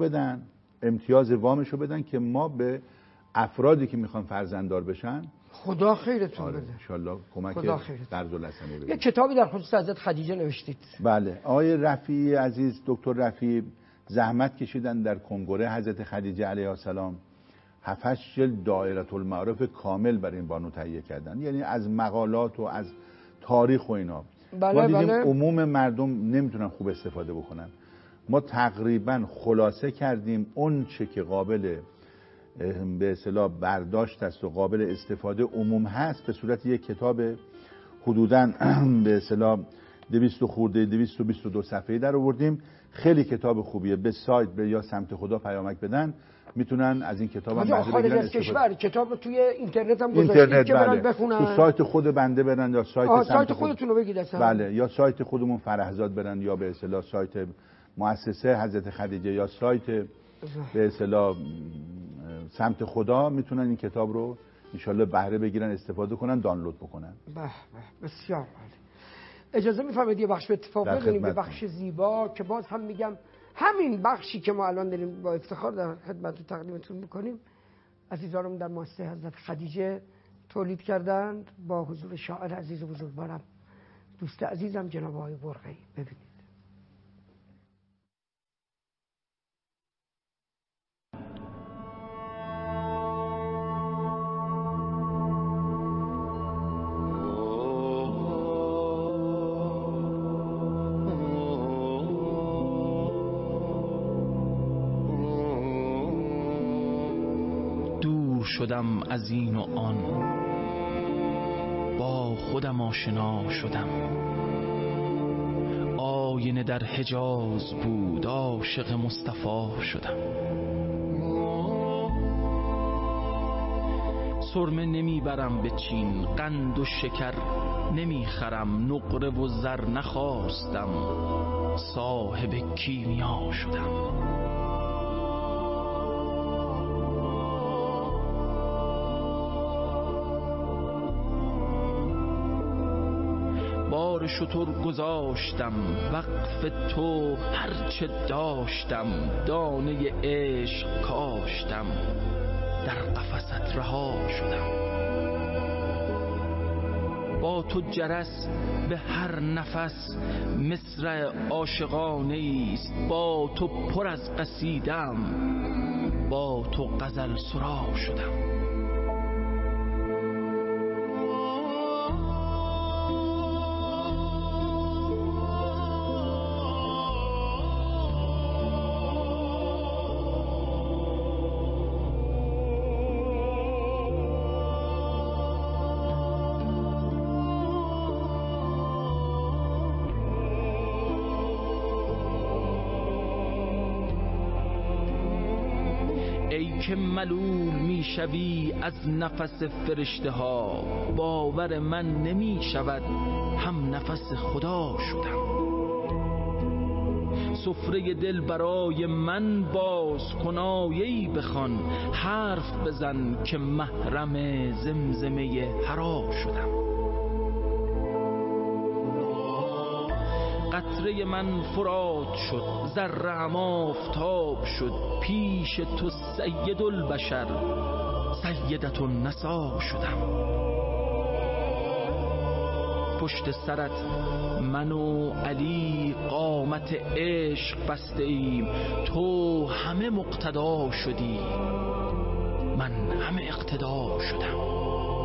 بدن که ما به افرادی که میخوان فرزنددار بشن خدا خیرتون بده. ان شاءالله کمک قرض الحسنه بده. یه کتابی در خصوص حضرت خدیجه نوشتید. بله، آقای رفیعی عزیز، دکتر رفیعی زحمت کشیدن در کنگره حضرت خدیجه علیها السلام 7-8 جلد دایره المعارف کامل برای این بانو تهیه کردن، یعنی از مقالات و از تاریخ و اینا. ما دیدیم عموم مردم نمیتونن خوب استفاده بکنن. ما تقریبا خلاصه کردیم اون چه که قابل به اصطلاح برداشت است و قابل استفاده عموم هست به صورت یک کتاب حدوداً به اصطلاح 222 صفحه‌ای در آوردیم. خیلی کتاب خوبیه. به سایت به یا سمت خدا پیامک بدن میتونن از این کتاب هم بهره بگیرن. از کشور کتاب رو توی اینترنت هم گذاشتید که برن بخونن. تو سایت خود بنده برن یا سایت خودتون رو بگید اصلا. بله، یا سایت خودمون فرهزاد برن یا به اصطلاح سایت مؤسسه حضرت خدیجه یا سایت به اصطلاح سمت خدا، میتونن این کتاب رو انشالله بهره بگیرن، استفاده کنن، دانلود بکنن. بسیار عالی. اجازه میفرمایید یه بخش به اتفاق بدونیم، یه بخش زیبا که باز هم میگم همین بخشی که ما الان داریم با افتخار در خدمت تقدیمتون میکنیم عزیزانم در مؤسسه حضرت خدیجه تولید کردند با حضور شاعر عزیز و بزرگوارم دوست عزیزم جناب آقای برقی. ببینید. شدم از این و آن، با خودم آشنا شدم. آینه در حجاز بود، عاشق مصطفی شدم. سرمه نمیبرم به چین، قند و شکر نمیخرم، نقره و زر نخواستم، صاحب کیمیا شدم. بار شتر گذاشتم، وقف تو هرچه داشتم، دانه عشق کاشتم، در قفست رها شدم. با تو جرس به هر نفس مصرع عاشقانه است، با تو پر از قصیدم، با تو غزل سرا شدم. که ملول میشوی از نفس فرشته ها، باور من نمی شود هم نفس خدا شدم. سفره دل برای من باز کن، آیه‌ای بخوان، حرف بزن که محرم زمزمه حرا شدم. قطره من فرات شد، ذره آفتاب شد، پیش تو سید البشر سیدت النسا شدم. پشت سرت من و علی قامت عشق بسته ایم، تو همه مقتدا شدی، من همه اقتدا شدم.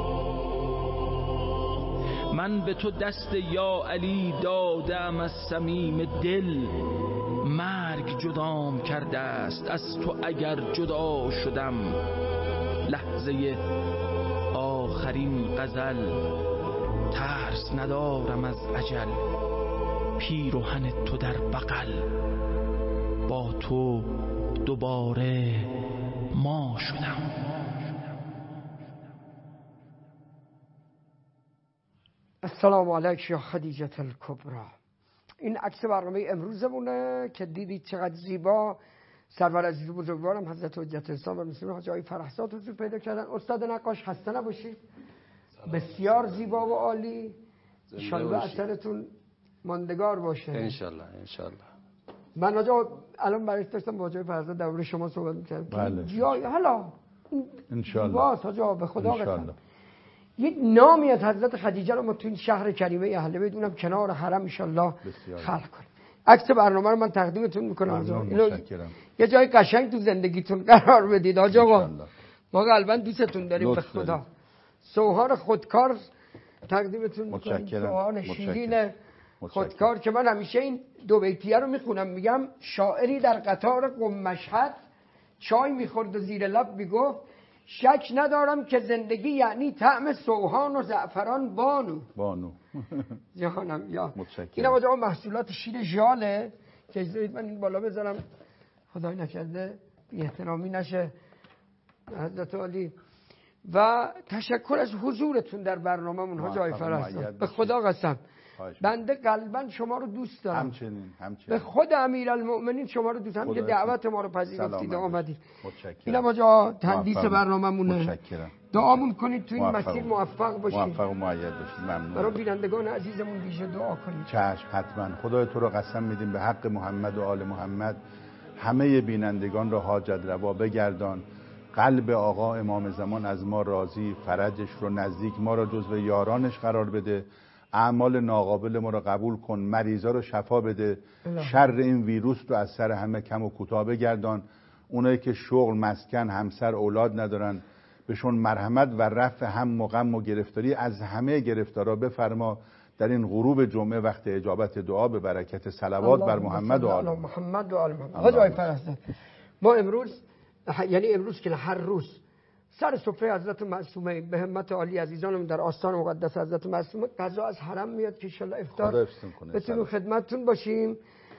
من به تو دست یا علی دادم از صمیم دل، مرگ جدام کرده است از تو اگر جدا شدم. لحظه آخرین غزل، ترس ندارم از اجل، پیرهن تو در بغل، با تو دوباره ما شدم. السلام علیک یا خدیجه الکبری. این عکس برنامه امروزمونه که دیدید چقدر زیبا سرور عزیز بزرگوارم حضرت حجت الاسلام و مسلمین حاجی آقای فرحزاد حضور پیدا کردن. استاد نقاش خسته نباشید، بسیار زیبا و عالی، انشالله اثرتون ماندگار باشه. انشالله. من الان برای داشتم با حاجی فرحزاد درباره شما صحبت می‌کردم. بله. جای حالا انشالله حاجی به خدا قسم یک نامی از حضرت خدیجه رو ما تو این شهر کریمه اهل بیت اونم کنار حرم انشالله خلق کنیم. عکس برنامه رو من تقدیمتون میکنم. یه جای قشنگ تو زندگیتون قرار بدید حاج آقا. ما قلبا دوستتون داریم به خدا. سوهان خودکار تقدیمتون میکنم. سوهان شیرین خودکار که من همیشه این دو بیتیه رو میخونم، میگم شاعری در قطار قم مشهد چای میخورد و زیر لب میگفت شک ندارم که زندگی یعنی طعم سوهان و زعفران بانو. جهانم یا این هم آقا محصولات شیر ژاله که اجازه من این بالا بذارم خدای نکرده بی احترامی نشه حضرت علی. و تشکر از حضورتون در برنامه‌مون حاج آقای فرحزاد. به خدا قسم بنده قلبا شما رو دوست دارم. همچنین. به خود امیرالمؤمنین شما رو دوست دارم که دعوت ما رو پذیرفتید و آمدید. اینم آقا تندیس برنامه‌مونه. دعامون کنید تو این مسیر موفق باشید. موفق و مؤید باشید. ممنون. برای بینندگان عزیزمون ویژه دعا کنید. چشم حتما. خدای تو رو قسم میدیم به حق محمد و آل محمد همه بینندگان را حاجت روا بگردان. قلب آقا امام زمان از ما راضی، فرجش رو نزدیک، ما را جزو یارانش قرار بده. اعمال ناقابل ما رو قبول کن، مریضا رو شفا بده، شر این ویروس رو از سر همه کم و کوتاه بگردان. اونایی که شغل، مسکن، همسر، اولاد ندارن بهشون مرحمت و رفع هم و غم و گرفتاری از همه گرفتارا بفرما. در این غروب جمعه وقت اجابت دعا به برکت صلوات بر محمد و آل محمد. آقای فرحزاد ما امروز یعنی امروز که هر روز سر سفره حضرت معصومه به همت عالی عزیزانم در آستان مقدس حضرت معصومه غذا از حرم میاد که انشالله افطار بتونیم خدمتتون باشیم.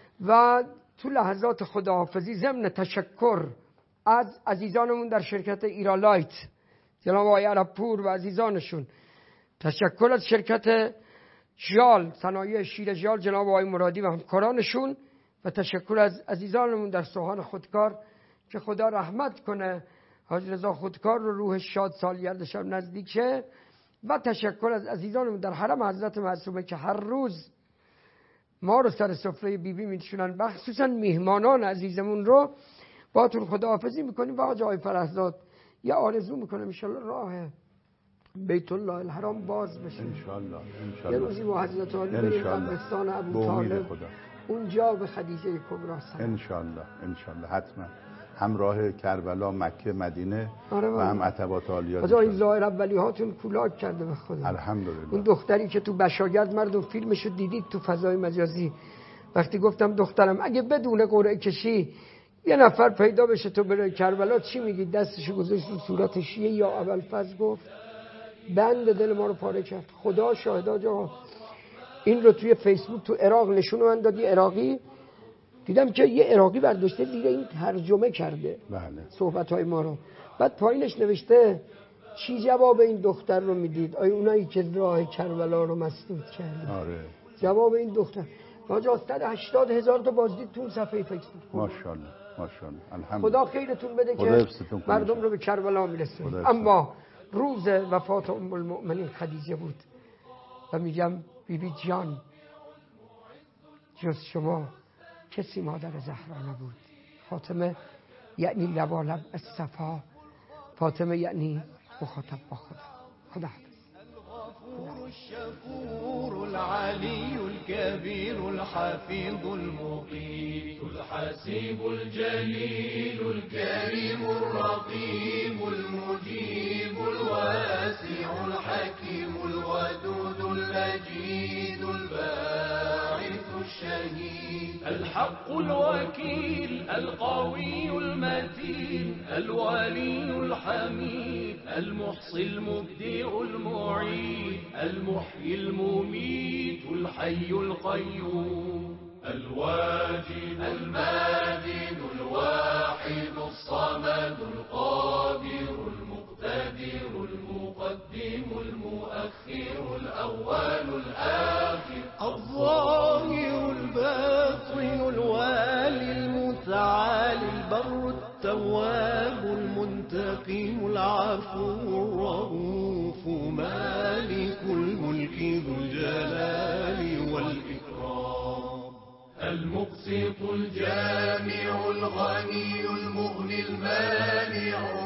و تو لحظات خداحافظی ضمن تشکر از عزیزانمون در شرکت ایرالایت جناب آقای عربپور و عزیزانشون، تشکر از شرکت ژال صنایع شیر ژال جناب آقای مرادی و همکارانشون، و تشکر از عزیزانمون در سوهان خودکار که خدا رحمت کنه حاج رضا خودکار رو روح شاد سالگردش نزدیکه. و تشکر از عزیزانمون در حرم حضرت معصومه که هر روز ما رو سر سفره بیبی میشونن، خصوصا میهمانان عزیزمون رو باهاتون خداحافظی میکنیم. و آقای فرحزاد یه آرزو میکنم انشالله راه بیت الله الحرام باز بشه انشالله. یه روزی با حضرت علی بریم قبرستان ابو طالب اونجا به خدیجه کبری سلام. انشالله حتما. هم راه کربلا، مکه، مدینه و هم عتبات عالیات. این ظاهر اولی هاتون کولاک کرده به خدا. الحمدلله. اون دختری که تو بشاگرد مردم فیلمشو دیدید تو فضای مجازی، وقتی گفتم دخترم اگه بدون قرعه کشی یه نفر پیدا بشه تو برای کربلا چی میگی؟ دستشو گذاشت رو صورتش یا ابوالفضل گفت بند دل ما رو پاره کرد. خدا شاهدا جا این رو توی فیسبوک تو عراق نشون من داد. یه عراقی دیدم که یه عراقی برداشته دیگه این ترجمه کرده صحبت‌های ما رو، بعد پایینش نوشته چی جواب این دختر رو میدید؟ آیا اونایی که راه کربلا رو مسدود کردن؟ جواب این دختر واجه 180,000 تا بازدید تو صفحه فیسبوک. ماشاءالله الحمدلله. خدا خیرتون بده که مردم رو به کربلا میرسونید. اما روز وفات ام المؤمنین خدیجه بود و میگم بیبی جان جز شما کسی مادر زهرا نبود. فاطمه یعنی لبالب الصفا، فاطمه یعنی مخاطب با خدا حافظ. الغفور الشكور العلي الكبير الحفيظ المقيت الحسيب الجليل الكريم الرقيب المجيب الواسع الحكيم الودود المجيد الباعث الشهيد الحق الوكيل القوي المتين الولي الحميد المحصي المبدع المعيد المحيي المميت الحي القيوم الواجد الماجد الواحد الصمد القادر المقتدر المقدم المؤخر الأول الآخر الظاهر الباطن الوالي المتعالي البر التواب المنتقم العفو الرؤوف مالك الملك ذو الجلال والإكرام المقسط الجامع الغني المغني المانع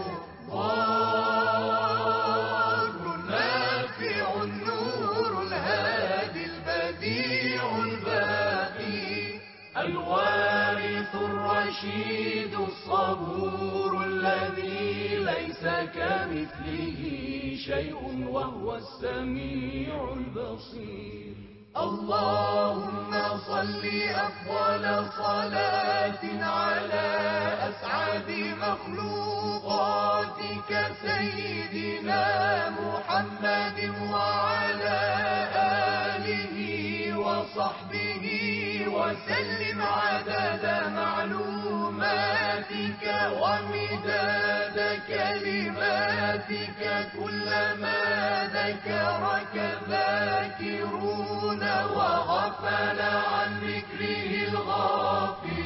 ضار النافع النور الهادي البديع الباقي الوارث الرشيد الصبور الذي ليس كمثله شيء وهو السميع البصير اللهم صل أفضل صلاة على أسعد مخلوقاتك سيدنا محمد وعلى آله وصحبه وسلم عدد معلوماتك ومداد كلماتك كلما ذكرك ذاكرون وغفل عن ذكره الغافل